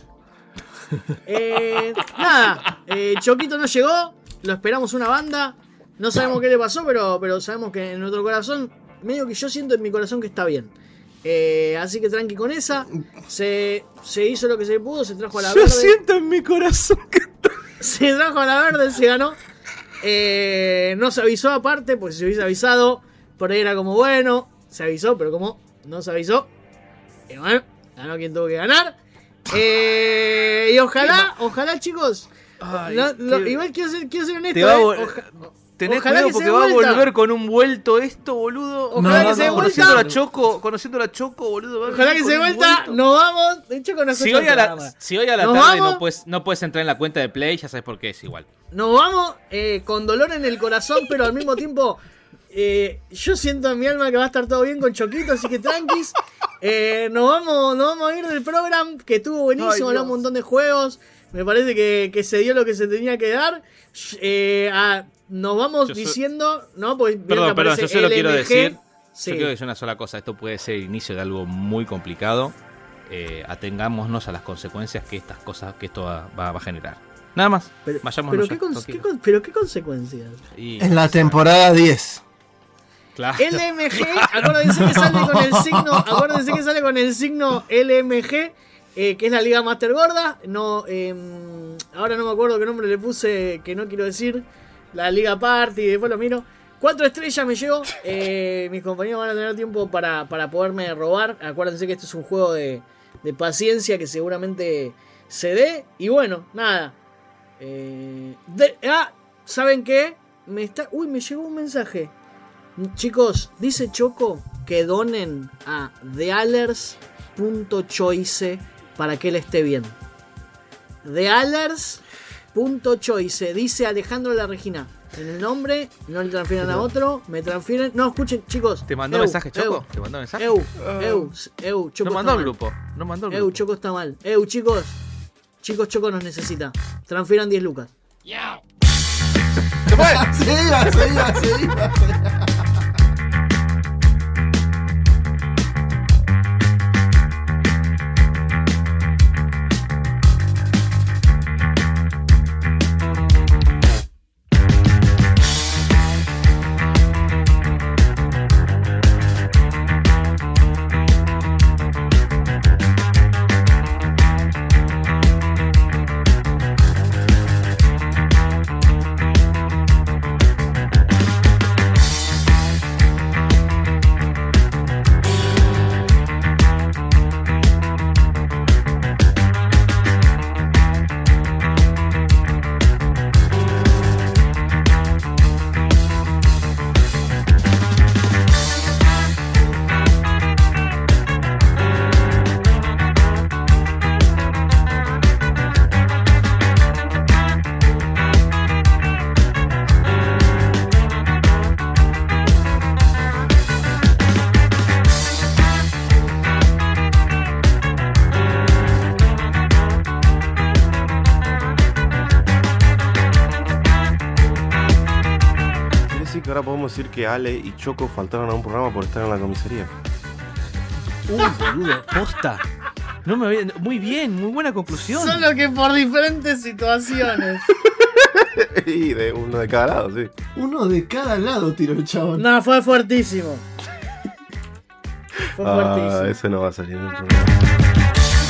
Eh, nada, eh, Choquito no llegó, lo esperamos una banda. No sabemos qué le pasó, pero, pero sabemos que en nuestro corazón, medio que yo siento en mi corazón que está bien. Eh, así que tranqui con esa. Se, se hizo lo que se pudo, se trajo a la
Yo
verde.
siento en mi corazón que.
Se trajo a la verde, se ganó. Eh, no se avisó aparte, porque si se hubiese avisado, por ahí era como bueno. Se avisó, pero como no se avisó, y bueno, ganó quien tuvo que ganar. Eh, y ojalá, ojalá, chicos.
Ay,
no- lo-
qué-
igual quiero ser, quiero ser honesto.
Te va a
eh,
vol-
oja-
Tenés
ojalá
cuidado
que se
porque
dé
va a
vuelta.
volver con un vuelto esto, boludo.
Ojalá
que se dé
Conociendo
vuelta.
la Choco, conociendo la Choco, boludo. va a
Ojalá
venir
que
con
se
un
vuelta,
vuelto.
nos vamos. De hecho, con
Si hoy, a la, si hoy a la
Nos
tarde
vamos.
no puedes, no puedes entrar en la cuenta de Play, ya sabes por qué es igual.
Nos vamos eh, con dolor en el corazón, pero al mismo tiempo eh, yo siento en mi alma que va a estar todo bien con Choquito, así que tranquis. Eh, nos, vamos, nos vamos a ir del programa, que estuvo
Ay,
buenísimo,
Dios.
hablamos un montón de juegos. Me parece que, que se dio lo que se tenía que dar. Eh, ah, nos vamos
Yo soy-
diciendo, ¿no? Pues vieron
Perdón,
que
perdón,
aparece
yo solo quiero
L M G.
decir.
Sí.
Yo creo que es una sola cosa. Esto puede ser el inicio de algo muy complicado. Eh, atengámonos a las consecuencias que estas cosas, que esto va, va, va a generar. Nada más.
Pero,
Vayámonos
pero,
ya,
¿qué, con-
tranquilo.
qué con- pero qué consecuencias.
Y-
En la temporada diez.
Claro.
L M G, acuérdense que sale con el signo, acuérdense que sale con el signo L M G, eh, que es la Liga Master Gorda. No, eh, ahora no me acuerdo qué nombre le puse, que no quiero decir. La Liga Party, después lo miro. Cuatro estrellas me llevo. Eh, mis compañeros van a tener tiempo para, para poderme robar. Acuérdense que esto es un juego de, de paciencia que seguramente se dé. Y bueno, nada. Eh, de- ah, ¿saben qué? Me está. Uy, me llegó un mensaje. Chicos, dice Choco que donen a thealers punto choice para que él esté bien. thealers punto choice, dice Alejandro La Regina. En el nombre, no le transfieren a otro, me transfieren. No, escuchen, chicos.
¿Te mandó
Eu,
mensaje, Choco?
Eu,
¿Te mandó mensaje?
Eu, Eu, Eu, Choco
No
está
mandó al
mal.
grupo. No mandó al
Eu,
grupo.
Choco está mal. Eu, chicos. Chicos, Choco nos necesita. Transfieran diez lucas.
Se iba, se iba, se iba.
Quiere decir que ahora podemos decir que Ale y Choco faltaron a un programa por estar en la comisaría.
Uy, boludo, posta. No me había... Muy bien, muy buena conclusión.
Solo que por diferentes situaciones.
Y de uno de cada lado, sí.
Uno de cada lado tiró el chabón.
No, fue fuertísimo. Fue
Ah,
fuertísimo.
ese no va a salir en el programa.